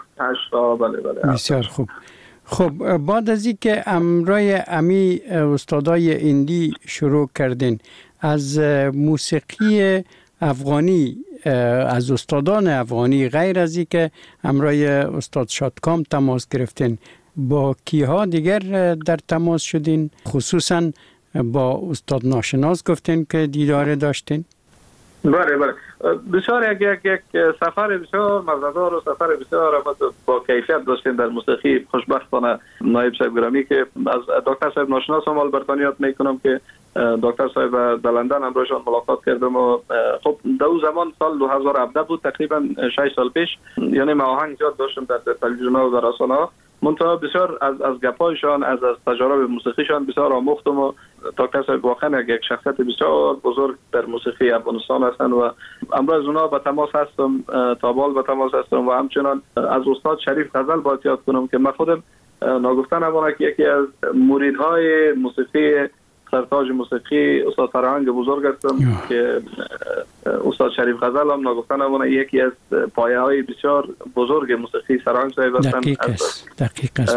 E: بله.
B: بسیار خوب. خب بعد از این که امرای امی استادای هندی شروع کردین، از موسیقی افغانی، از استادان افغانی غیر از این که امرای استاد شادکام تماس گرفتین، با کیها دیگر در تماس شدین؟ خصوصا با استاد ناشناس گفتین که دیدار داشتین؟
E: بله بسیار یک سفر بسیار مزه‌دار و سفر بسیار با کیفیت داشتیم در موسیقی. خوشبختانه نایب صاحب گرامی که از دکتر صاحب ناشناس هم البرتانیات میکنم که دکتر صاحب در لندن همراهشان ملاقات کردم و خب در اون زمان سال 2017 بود، تقریبا 6 سال پیش، یعنی من آهنگ زیاد داشتم در تلویزیون و در رسانه ها، منتها بسیار از گپایشان از تجارب موسیقیشان بسیار آموختم و دکتر صاحب واقعا یک شخصیت بسیار بزرگ در موسیقی افغانستان هستند و امروز اونا به تماس هستم، تابال به تماس هستم و همچنان از استاد شریف غزل باید یاد کنم که من خودم ناگفته نمانه که یکی از مریدهای موسیقی سرتاج موسیقی استاد فرهنگ بزرگ هستم که استاد شریف غزل هم ناگفته نمانه یکی از پایه های بسیار بزرگ موسیقی سرهنگ صاحب هستند.
B: دقیق است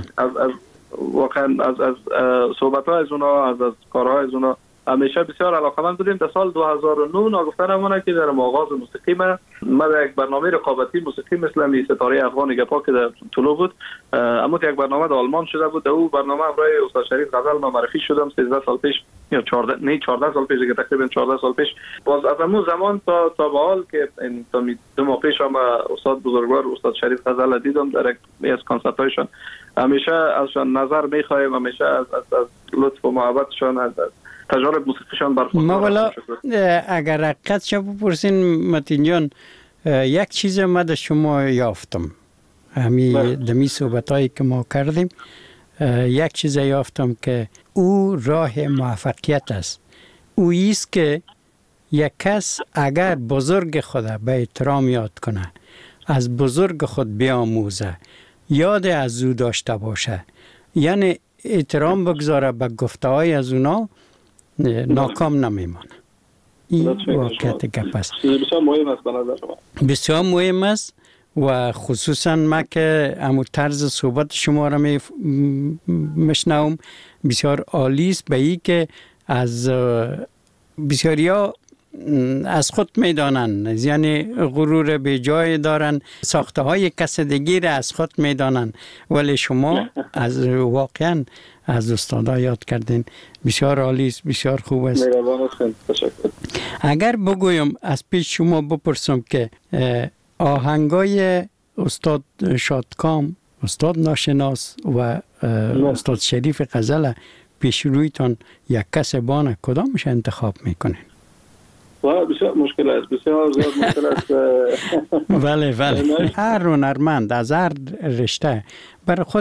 E: واقعا از صحبت ها از اونا، از کارهای از اونا همیشه بسیار علاقه‌مند بودیم. در سال 2009 ناگفته نمانه که در آغاز موسیقی ما در یک برنامه رقابتی موسیقی مثل ستاره افغان گپا که در طلوع بود، اما یک برنامه در آلمان شده بود، در اون برنامه برای استاد شریف غزل ما معرفی شدم 13 سال پیش یا 14 سال پیش، تقریبا 14 سال پیش. باز از اون زمان تا به حال که تا 2 ماه پیش هم استاد بزرگوار استاد شریف غزل دیدم در یک از کنسرت‌هایشان. همیشه ازشان نظر می‌خوایم، همیشه از لطف و محبتشان، از تجارب موسیقیشان برخوردار.
B: ما والا اگر حقیقت شو بپرسین متین جان، یک چیز ما در شما یافتم، همی دمی صحبتایی که ما کردیم، یک چیز یافتم که او راه موفقیت است. او ایست که یک کس اگر بزرگ خود به احترام یاد کنه، از بزرگ خود بیاموزه، یاد از او داشته باشه، یعنی احترام بگذاره به گفته های از اونا، ناکام نمیمانه. این واقعیت گپ است.
E: بسیار مهم است به نظر شما.
B: بسیار مهم است و خصوصا ما که همون طرز صحبت شما را میشنوم بسیار عالی است، به این که از بسیاریا از خود میدانن، یعنی غرور به جای دارن، ساخته های کسدگی را از خود میدانن، ولی شما از واقعا از استادا یاد کردین. بسیار عالی است، بسیار خوب است.
E: مهربان هستین. تشکر.
B: اگر بگویم از پیش شما بپرسم که آهنگای استاد شادکام، استاد ناشناس و استاد شریف غزل پیش رویتان یک کس بانه، کدامش انتخاب میکنین؟
E: بسیار مشکل است، بسیار زیاد مشکل است.
B: بله هر هنرمند از هر رشته برای خود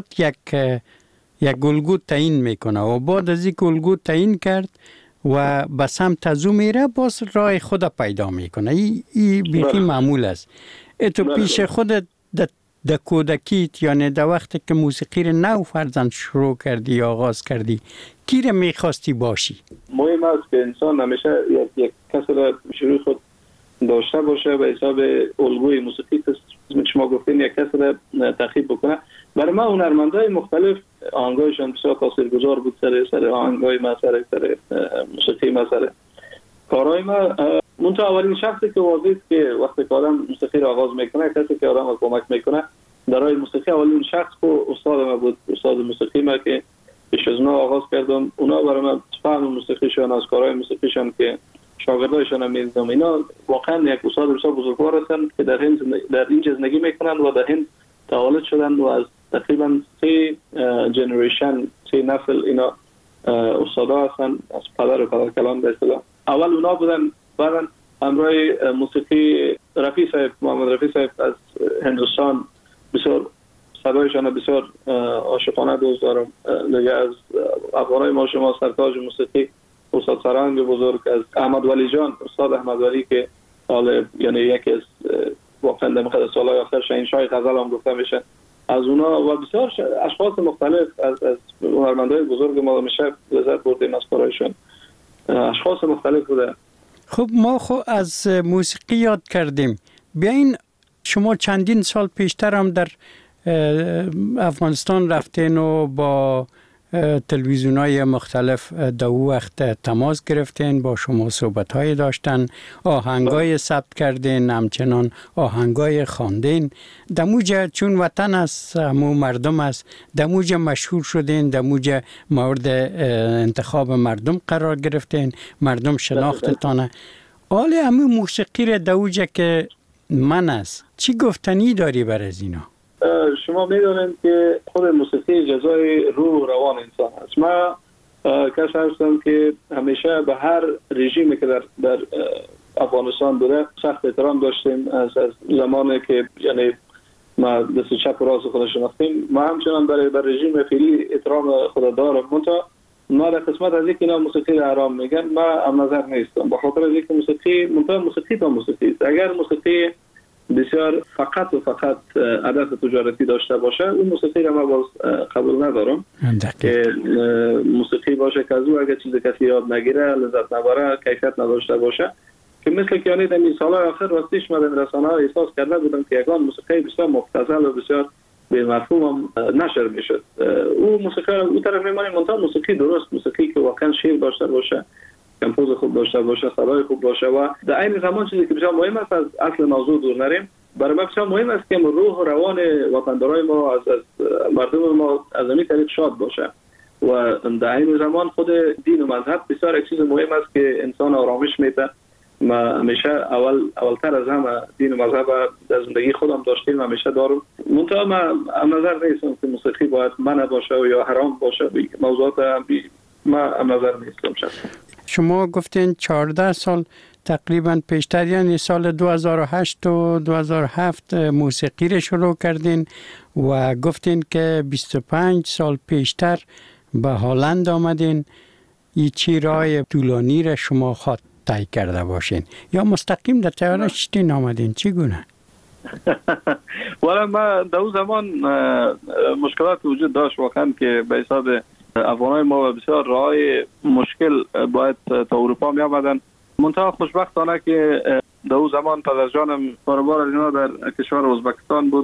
B: یک الگو تعیین میکنه و بعد از یک الگو تعیین کرد و به سمت از او میره، باز راه خود پیدا میکنه. این بیخی معمول است. تو پیش خودت در کودکیت، یعنی در وقتی که موسیقی رو نو فرزند شروع کردی یا آغاز کردی، کی رو میخواستی باشی؟
E: مهم است که انسان همیشه یک کسی را شروع خود داشته باشه به حساب الگوی موسیقی که شما گفتین یک کسی را تعقیب بکنه. برای ما هنرمندای مختلف آهنگایشان بسیار تاثیرگذار بود سر آهنگای ما، سر موسیقی ما، سر کارهای ما. منتها اولین شخصی که واضح که وقتی که آدم موسیقی را آغاز میکنه، کسی که آدم را کمک میکنه در راه موسیقی، اولین شخص که استاد ما بود، استاد موسیقی ما که پیش از اونا آغاز کردم. اونا برای من فهم موسیقیشان، از کارهای موسیقیشان که شاگردایشان هم میدیدم، اینا واقعا یک استاد بسیار بزرگوار هستند که در اینجا زندگی میکنن و در هند تولد شدن و از تقریبا 3 جنریشن، 3 نسل اینا استادا هستن، از پدر و پدرکلان به اصطلاح. اول اونا بودن، بعدا همراه موسیقی رفیع صاحب، محمد رفیع صاحب از هندوستان، بسیار صدایشان بسیار عاشقانه دوست دارم. دیگه از افغانای ما شما سرتاج موسیقی استاد سرهنگ بزرگ، از احمد ولی جان، استاد احمد ولی که حالا یعنی یکی از واقعا در مقدار سالهای آخر شاهنشاه غزل هم گفته میشه، از اونا و بسیار اشخاص مختلف از هنرمندای بزرگ ما میشه لذت بردیم از کارایشون. اشخاص مختلف بوده.
B: خب ما از موسیقی یاد کردیم. بیاین شما چندین سال پیشتر هم در افغانستان رفتین و با تلویزیون‌های مختلف در وقت تماس گرفتین، با شما صحبت‌های داشتن، آهنگای ثبت کردین، همچنان آهنگای خواندین. دموجه چون وطن است، همو مردم است، دموجه مشهور شدین، دموجه مورد انتخاب مردم قرار گرفتین، مردم شناختتانه. حال همو موسیقی را دموجه که من است، چی گفتنی داری بر از اینا؟
E: شما میدونید که خود موسیقی جزای روح و روان انسان است. من کسی هستم که همیشه به هر رژیمی که در افغانستان بوده سخت احترام داشتیم. از زمانی که یعنی ما دست چپ و راست خود شناختیم، ما همچنان برای رژیم فعلی احترام خود دارم. منتها ما در قسمت از اینکه اینا موسیقی را حرام میگن، ما هم نظر نیستم، به خاطر اینکه موسیقی تا موسیقی است. اگر موسیقی بسیار فقط هدف تجارتی داشته باشه، اون موسیقی را من باز قبول ندارم. که موسیقی باشه که از او اگر چیز کسی یاد نگیره، لذت نبره، کیفیت نداشته باشه، که مثل که یعنی در این سالهای آخر راستیش من در رسانه ها احساس کرده بودم که یکان موسیقی بسیار مبتذل و بسیار به مفهوم نشر میشد. او موسیقی را اون طرف میمانیم، منتها موسیقی درست، موسیقی که واقعا شعر داشته باشه، کمپوز خوب داشته باشه، صدای خوب باشه و در این زمان چیزی که بسیار مهم است، از اصل موضوع دور نریم. برای ما بسیار مهم است که روح و روان وطندارای ما از مردم ما از همین طریق شاد باشه و در این زمان خود دین و مذهب بسیار یک چیز مهم است که انسان آرامش میده. ما همیشه اولتر از همه دین و مذهب در زندگی خودم داشتیم، همیشه دارم. منتها من نظر نیستم که موسیقی باید منع باشه و یا حرام باشه. موضوعات ما نظر نیستم.
B: شما گفتین 14 سال تقریبا پیشتر، یعنی سال 2008 و 2007 موسیقی رو شروع کردین و گفتین که 25 سال پیشتر به هلند آمدین. این چی راه طولانی را شما خود طی کرده باشین یا مستقیم در طیاره شتین آمدین؟ چی گونه؟
E: والا ما در اون زمان مشکلات وجود داشت واقعا که به حساب افغانای ما بسیار راه مشکل باید تا اروپا می آمدن. منتها خوشبختانه که در اون زمان پدرجانم کاروبار اینا در کشور ازبکستان بود و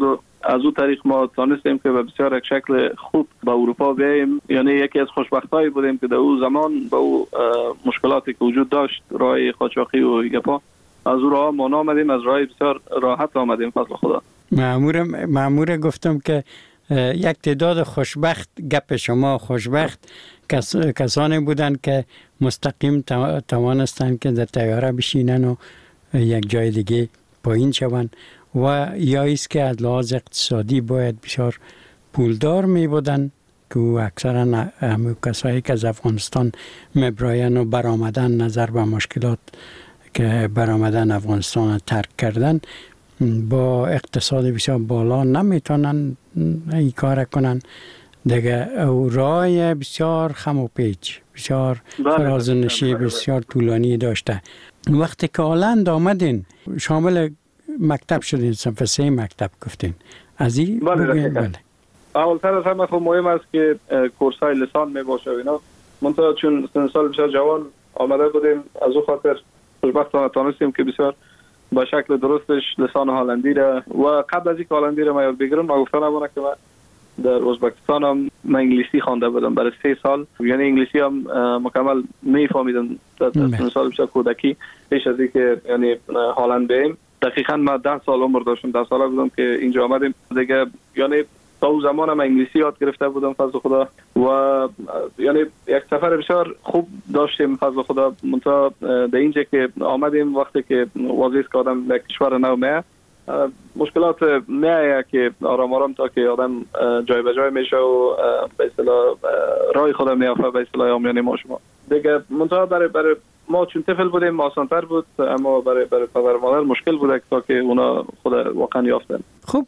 E: از اون طریق ما تانستیم که به بسیار یک شکل خوب به اروپا بیاییم. یعنی یکی از خوشبختایی بودیم که در اون زمان با اون مشکلاتی که وجود داشت، راه قاچاقی و گپا، از اون راه ما آمدیم، از راه بسیار راحت آمدیم فضل خدا.
B: مأمور گفتم که یک تعداد خوشبخت، گپ شما خوشبخت کسانی بودند که مستقیم توانستند که در طیاره بشینن و یک جای دیگه پایین شوند و یا ایست که از لحاظ اقتصادی باید بسیار پولدار می بودن که اکثرا همه کسایی که از افغانستان میبراین و برآمدن نظر به مشکلات که برآمدن افغانستان ترک کردن با اقتصاد بسیار بالا نمیتونن این کار کنن دیگه. او راه بسیار خم و پیچ، بسیار فرازنشی بسیار طولانی داشته. وقتی که هلند آمدین شامل مکتب شدین، صنف 3 مکتب گفتین از این بگوین. بله
E: اولتر از همه خب مهم است که کورسای لسان می باشه اینا. منتها چون سن سال بسیار جوان آمده بودیم، از او خاطر خوشبختانه تانستیم که بسیار با شکل درستش لسان هلندی را و قبل از اینکه هلندی را ما یاد بگیرم ما گفتم نمونه که من در ازبکستان هم من انگلیسی خوانده بودم برای 3 سال، یعنی انگلیسی هم مکمل میفهمیدم در سن سال بسیار کودکی پیش از اینکه یعنی هلند بریم. دقیقاً من 10 سال عمر داشتم، 10 ساله بودم که اینجا آمدیم دیگه. یعنی تا اون زمان من انگلیسی یاد گرفته بودم فضل خدا و یعنی یک سفر بسیار خوب داشتیم فضل خدا. منتها در اینجا که آمدیم وقتی که وظیفه که آدم در کشور نو میه مشکلات میایه که آرام آرام تا که آدم جای به جای میشه و به اصطلاح راه خدا میافته به اصطلاح آمیانه ما شما دیگه. منتها برای ما چون طفل بودیم آسان‌تر بود، اما برای پدر مادر مشکل بود تا که اونا خود واقعا یافتن.
B: خب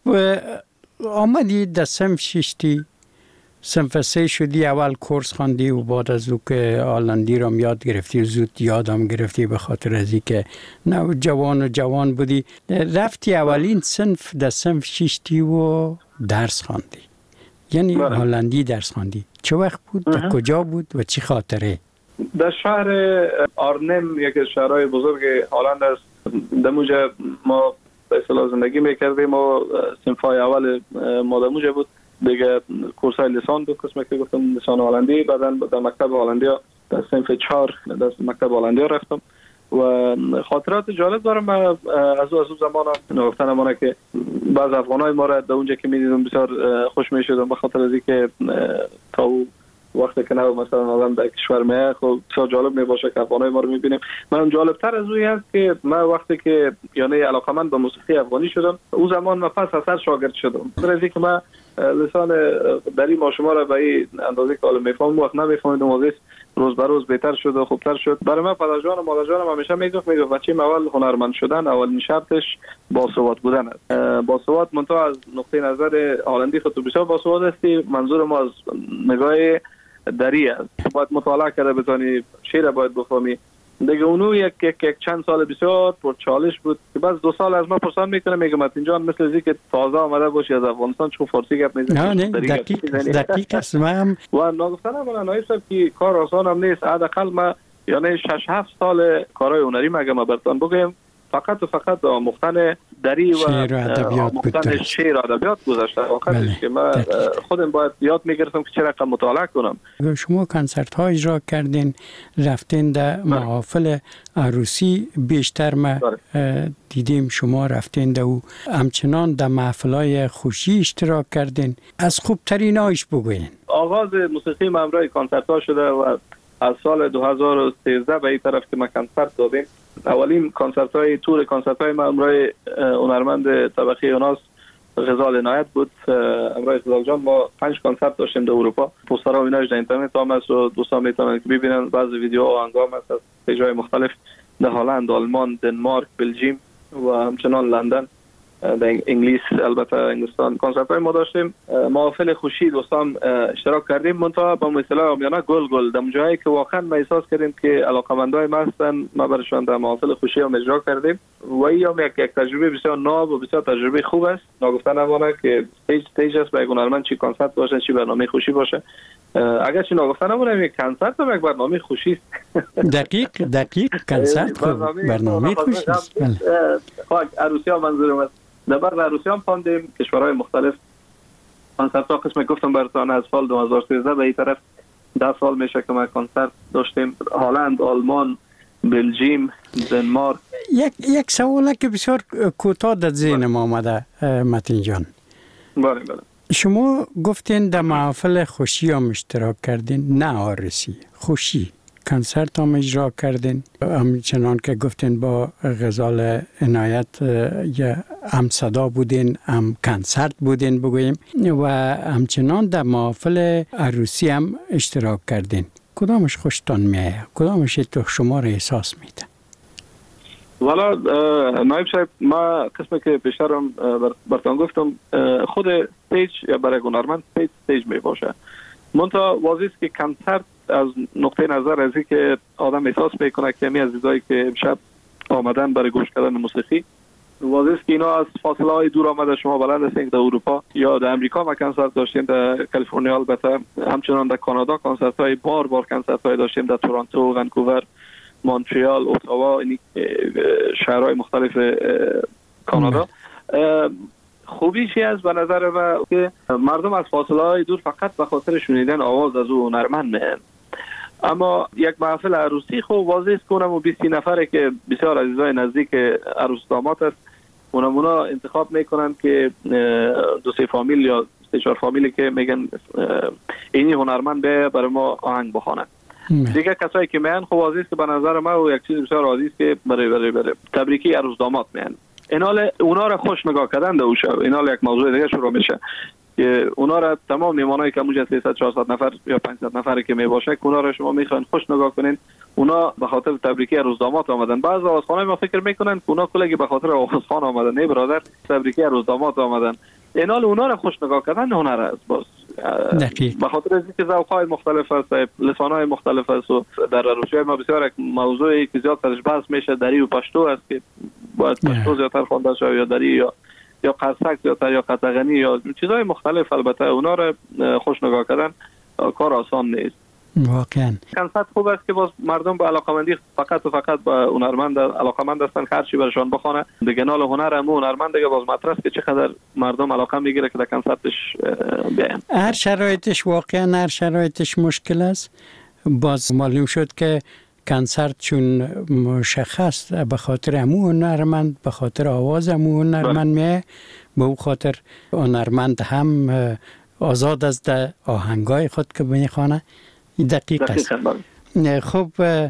B: آمدی در صنف 6 صنف 3 شدی، اول کورس خواندی و بعد از او که هلندی را یاد گرفتی زود یادم گرفتی به خاطر از اینکه جوان بودی. رفتی اولین صنف در صنف 6 و درس خواندی، یعنی هلندی درس خواندی. چه وقت بود؟ در کجا بود و چی خاطره؟
E: در شهر آرنم، یکی از شهرهای بزرگ هلند است. در موجه ما به اصطلاح زندگی میکردیم و صنفای اول ما در موجه بود دیگه. کورسای لسان دو قسمه که گفتم، لسان هلندی. بعدا در مکتب هلندیا در صنف 4 در مکتب هلندیا رفتم و خاطرات جالب دارم. از اون زمان نگفتن امانه که بعض افغانای ما را در اونجا که میدیدم بسیار خوش میشدم به خاطر از اینکه تا وقتی که نه مثلا آدم در کشور میه خب بسیار جالب میباشه که افغانای ما رو میبینیم. من جالبتر از اون هست که من وقتی که یعنی علاقمند به موسیقی افغانی شدم اون زمان من پس اثر شاگرد شدم. در از اینکه من لسان دری ما شما را به این اندازه که حالا میفهمم وقت نمیفهمیدم و روز به روز بهتر شد و خوبتر شد. برای من پدر جان و مادر جانم همیشه میگفت بچه اول هنرمند شدن اولین شرطش باسواد بودن است. باسواد منتها از نقطه نظر هلندی خود بسیار باسواد هستی، منظور ما از نگاه دری است. باید مطالعه کرده بتانی، شعر باید بفهمی دیگه. اونو یک چند سال بسیار پرچالش بود که بعد 2 سال از ما پرسان میکنه میگم اینجا مثل از که تازه آمده باشی از افغانستان چون فارسی گپ میزنی.
B: نه دقیق است. من
E: و نگفتنم من نایستم که کار آسان هم نیست. حداقل ما یعنی 6-7 سال کارهای هنری مگه براتون بگم فقط و فقط آموختن دری و آموختن شعر و ادبیات گذاشته. واقعا که من خودم باید یاد میگرفتم که چه رقم مطالعه کنم.
B: شما کنسرت ها اجرا کردین، رفتین در محافل عروسی بیشتر ما دیدیم شما رفتین در او، همچنان در محفلای خوشی اشتراک کردین. از خوبترین هایش بگوین.
E: آغاز موسیقی من همراه کنسرت ها شده و از سال 2013 به این طرف که ما کنسرت دادیم. اولین تور کنسرت های ما همراه هنرمند طبقه اوناس غزال عنایت بود. همراه غزال جان ما 5 کنسرت داشتیم در اروپا. پوسترها و ایناش در اینترنت هم هست و دوستان میتونن که ببینن. بعضی ویدیو و آهنگام هست از جای مختلف در هلند، آلمان، دنمارک، بلژیم و همچنان لندن، در انگلیس، البته انگلستان کنسرت های ما داشتیم. محافل خوشی دوستان اشتراک کردیم. منتها با مثلا آمیانه گل در جایی که واقعا ما احساس کردیم که علاقه‌مندای ما هستن، ما برشان در محافل خوشی هم اجرا کردیم و این هم یک تجربه بسیار ناب و بسیار تجربه خوب است. نگفتن امانه که استیج است برای هنرمند، چی کنسرت باشه چی برنامه خوشی باشه. اگر چی نگفتن امانه یک کنسرت هم یک برنامه خوشی است.
B: دقیق کنسرت برنامه خوشی است.
E: خب عروسی ها منظورم است. در برق عروسی هم خواندیم، کشورهای مختلف کنسرت ها. قسم گفتم براتون از سال 2013 به این طرف 10 سال میشه که ما کنسرت داشتیم. هلند، آلمان، بلژیم، دنمارک.
B: یک سوالی که بسیار کوتاه در ذهن ما آمده متین جان.
E: بله.
B: شما گفتین در محافل خوشی هم اشتراک کردین، نه عروسی، خوشی کنسرت هم اجرا کردین، همچنان که گفتین با غزال عنایت یا هم صدا بودین هم کنسرت بودین بگوییم، و همچنان در محافل عروسی هم اشتراک کردین. کدامش خوشتان میایه؟ کدامش تو شما را احساس میده؟
E: والا نایب صاحب، ما قسمی که پیشترم براتون گفتم، خود استیج یا برای هنرمند استیج می باشه. منتها واضحه است که کنسرت از نقطه نظر از اینکه آدم احساس میکنه که می عزیزایی که امشب آمدن برای گوش کردن موسیقی، واضحه است که اینا از فاصله های دور آمده. شما بلند هستین در اروپا یا در امریکا ما کنسرت داشتیم، در کالیفرنیا البته، همچنان در کانادا کنسرت های بار کنسرت های داشتیم، در تورنتو، ونکوور، مونترال، اتاوا، این شهرهای مختلف کانادا. خوبیشی از به نظر من که مردم از فاصله های دور فقط به خاطر شنیدن آواز از او هنرمند میان. اما یک محفل عروسی خوب واضح است که اونم 20 نفره که بسیار عزیزای نزدیک عروس داماد است، اونمونا انتخاب میکنن که 2-3 فامیل یا 3-4 فامیلی که میگن اینی هنرمند به برای ما آهنگ بخوانه. دیگه کسایی که میان خب واضح است که به نظر من و یک چیز بسیار عزیز که برای تبریکی عروس داماد میان. اینال اونا را خوش نگاه کردن در شب. اینال یک موضوع دیگه شروع میشه که اونا را تمام میمانایی که موجه 300-400 نفر یا 500 نفری که می باشه، اونا را شما میخواین خوش نگاه کنین. اونا به خاطر تبریکی عروس داماد آمدن. بعضی آوازخوانای ما فکر میکنن که اونا کلگی به خاطر آوازخوان آمدن. نه برادر، تبریکی عروس داماد آمدن. اینال اونا را خوش نگاه کردن هنر است. باز به خاطر اینکه ذوق‌های مختلف است، لسان‌های مختلف است و در عروسی ما بسیار یک موضوعی که زیاد سرش بحث میشه دری و پشتو است که باید پشتو زیادتر خوانده شود یا دری یا قرصک زیادتر یا قطغنی یا چیزهای مختلف. البته اونا را خوش نگاه کردن کار آسان نیست.
B: واقعا
E: کنسرت خوب است که باز مردم به علاقمندی فقط و فقط به هنرمند علاقمند هستن که هر چی برشان بخونه. دیگه نال هنر هم هنرمند دیگه باز مطرح است که چقدر مردم علاقه میگیره که در کنسرتش بیاین.
B: هر شرایطش واقعا هر شرایطش مشکل است. باز معلوم شد که کنسرت چون مشخص به خاطر امو هنرمند، به خاطر آواز امو هنرمند میه، به او خاطر هنرمند هم آزاد از ده آهنگای خود که میخوانه. دقیق است. خب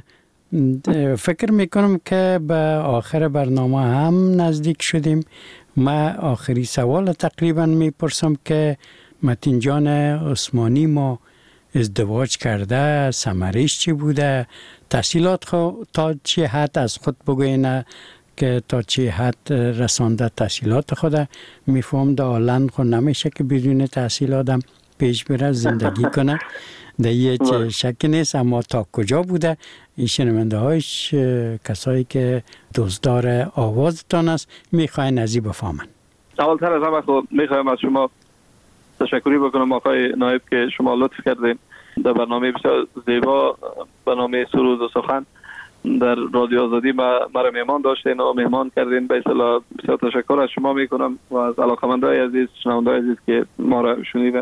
B: فکر میکنم که به آخر برنامه هم نزدیک شدیم. ما آخری سوال تقریبا میپرسم که متین جان عثمانی ما ازدواج کرده، ثمرش چی بوده، تحصیلات خود تا چه حد از خود بگوینه که تا چه حد رسانده تحصیلات خود. میفهم در هلند خود نمیشه که بدون تحصیل آدم پیش بره زندگی کنه، در یه شکی نیست. اما تا کجا بوده این شنونده هایش کسایی که دوستدار آوازتان است میخواین از این بفهمن.
E: اولتر از همه خود میخوایم از شما تشکری بکنم آقای نایب که شما لطف کردین در برنامه بسیار زیبا، برنامه سرود و سخن در رادیو آزادی مرا مهمان داشتین و مهمان کردین. به اصطلاح بسیار تشکر از شما میکنم و از علاقمندای عزیز، شنوندای عزیز که ما را شنیدن،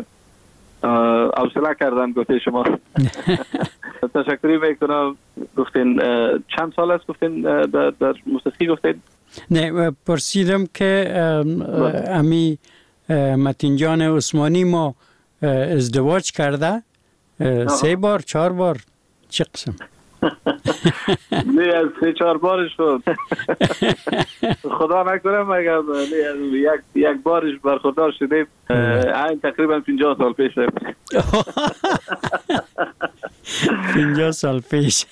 E: حوصله کردن گفته شما. تشکری میکنم. گفتین چند سال است گفتین در موسیقی گفتین؟
B: نه پرسیدم که امی متین جان عثمانی ما ازدواج کرده 3 بار 4 بار چه قسم؟
E: نه از 3-4 بارش شد. خدا نکنه مگر یک بارش برخوردار شدیم. این تقریبا 50 سال پیشه.
B: 50 سال پیش.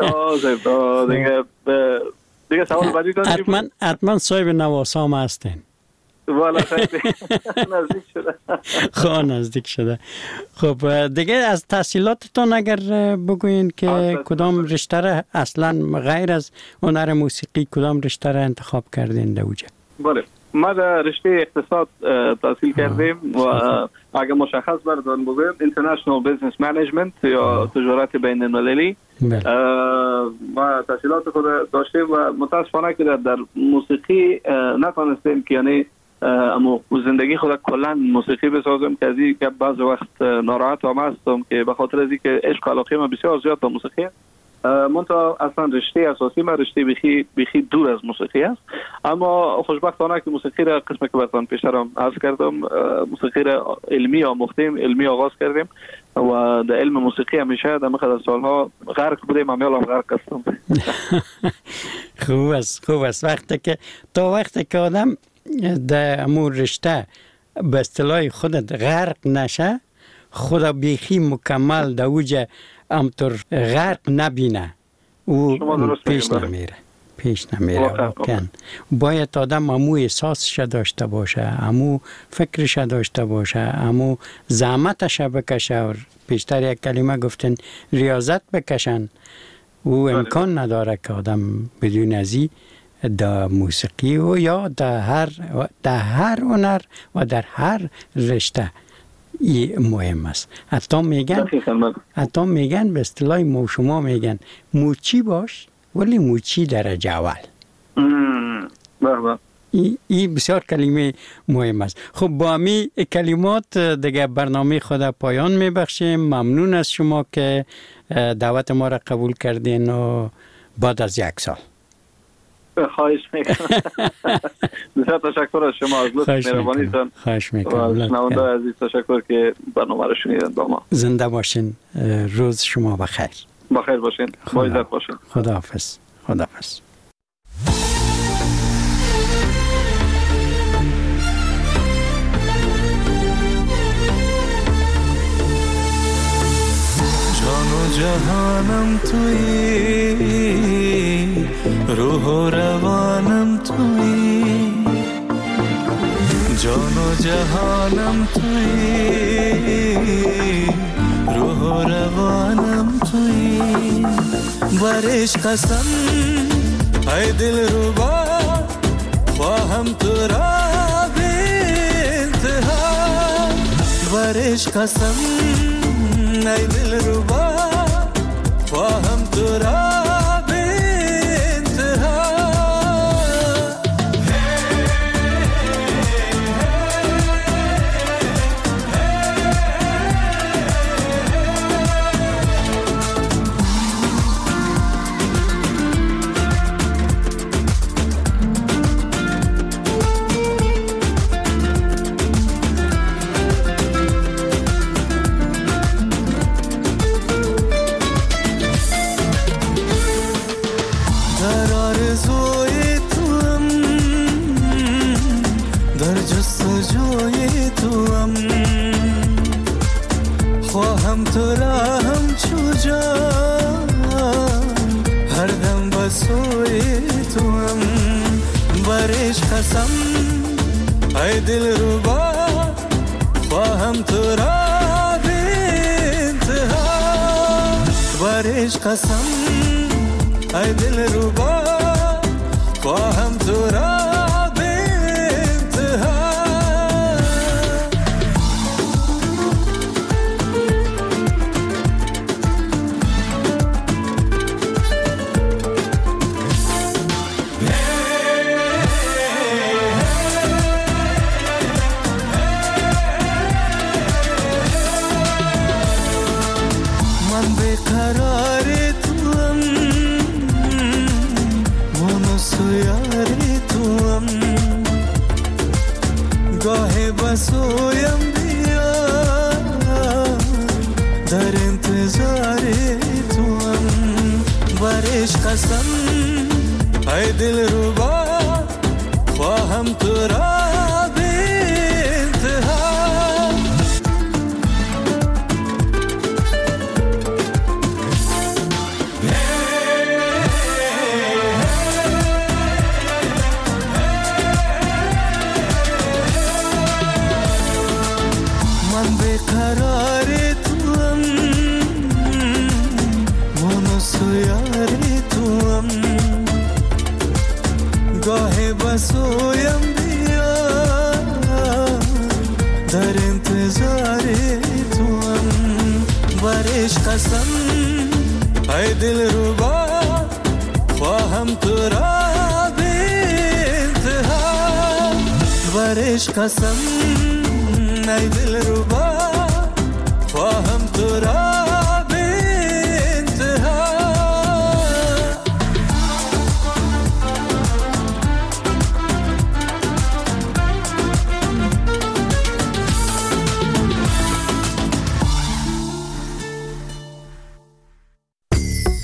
E: دیگه سوال بعدی داشتیم.
B: حتما صاحب نواسام هستین.
E: والا نزدیک شده.
B: نزدیک شده. خب دیگه از تحصیلاتتون اگر بگوین که کدام رشته را اصلا غیر از هنر موسیقی کدام رشته را انتخاب کردین در اوجه؟
E: بله ما در رشته اقتصاد تحصیل کردیم و اگر مشخص بردارم بگویم International Business Management یا تجارت بین المللی. ما تحصیلات خود داشتیم و متاسفانه که در موسیقی نتونستیم که یعنی اما زندگی خود کلا موسیقی بسازم که از این که بعض وقت ناراحت هم هستم که به خاطر از اینکه عشق و علاقه من بسیار زیاد به موسیقی است. منتها اصلا رشته اساسی من رشته بخی دور از موسیقی است، اما خوشبختانه که موسیقی را قسم که براتون پیشترم عرض کردم موسیقی را علمی آموختیم، علمی آغاز کردیم و در علم موسیقی همیشه در مقدار سالها غرق بودیم، همیال هم غرق هستم.
B: خوب است وقتی که آدم در امور رشته به اصطلاح خودت غرق نشه، خدا بیخی مکمل در اوج امطور غرق نبینه او پیش نمیره. باید آدم امو احساسش داشته باشه، امو فکرش داشته باشه، امو زحمتش بکشه. و پیشتر یک کلمه گفتن ریاضت بکشن. او امکان نداره که آدم بدون ازی در موسیقی و یا در هر هنر و در هر رشته ای مهم است. حتی میگن به اصطلاح ما شما میگن موچی باش ولی موچی درجه اول. این بسیار کلمه مهم است. خب با امی کلمات دیگه برنامه خود پایان میبخشیم. ممنون از شما که دعوت ما را قبول کردین و بعد از 1 سال.
E: خواهش میکنم. بسیار تشکر از شما، از لطف مهربانیتون.
B: خواهش میکنم.
E: شنونده عزیز تشکر که برنامه را شنیدن با ما.
B: زنده باشین. روز شما بخیر.
E: بخیر باشین. با عزت باشین.
B: خداحافظ. خداحافظ.
C: جان و جهانم تویی، روح و روانم تویی، جان و جهانم تویی، روح و روانم تویی. برش قسم ای دل ربا خواهم تو را به انتها. برش قسم ای دل ربا خواهم تو را قسم ای دل ربا خواهم تو را به انتها. برش قسم ای دل ربا خواهم تو را به انتها. سویم بیا در انتظار توام. برش قسم ای دل ربا خواهم تو را به انتها. سویم بیا در انتظار توام. برش قسم ای دل ربا خواهم تو را به انتها. بر عشق قسم ای دل ربا خواهم تو را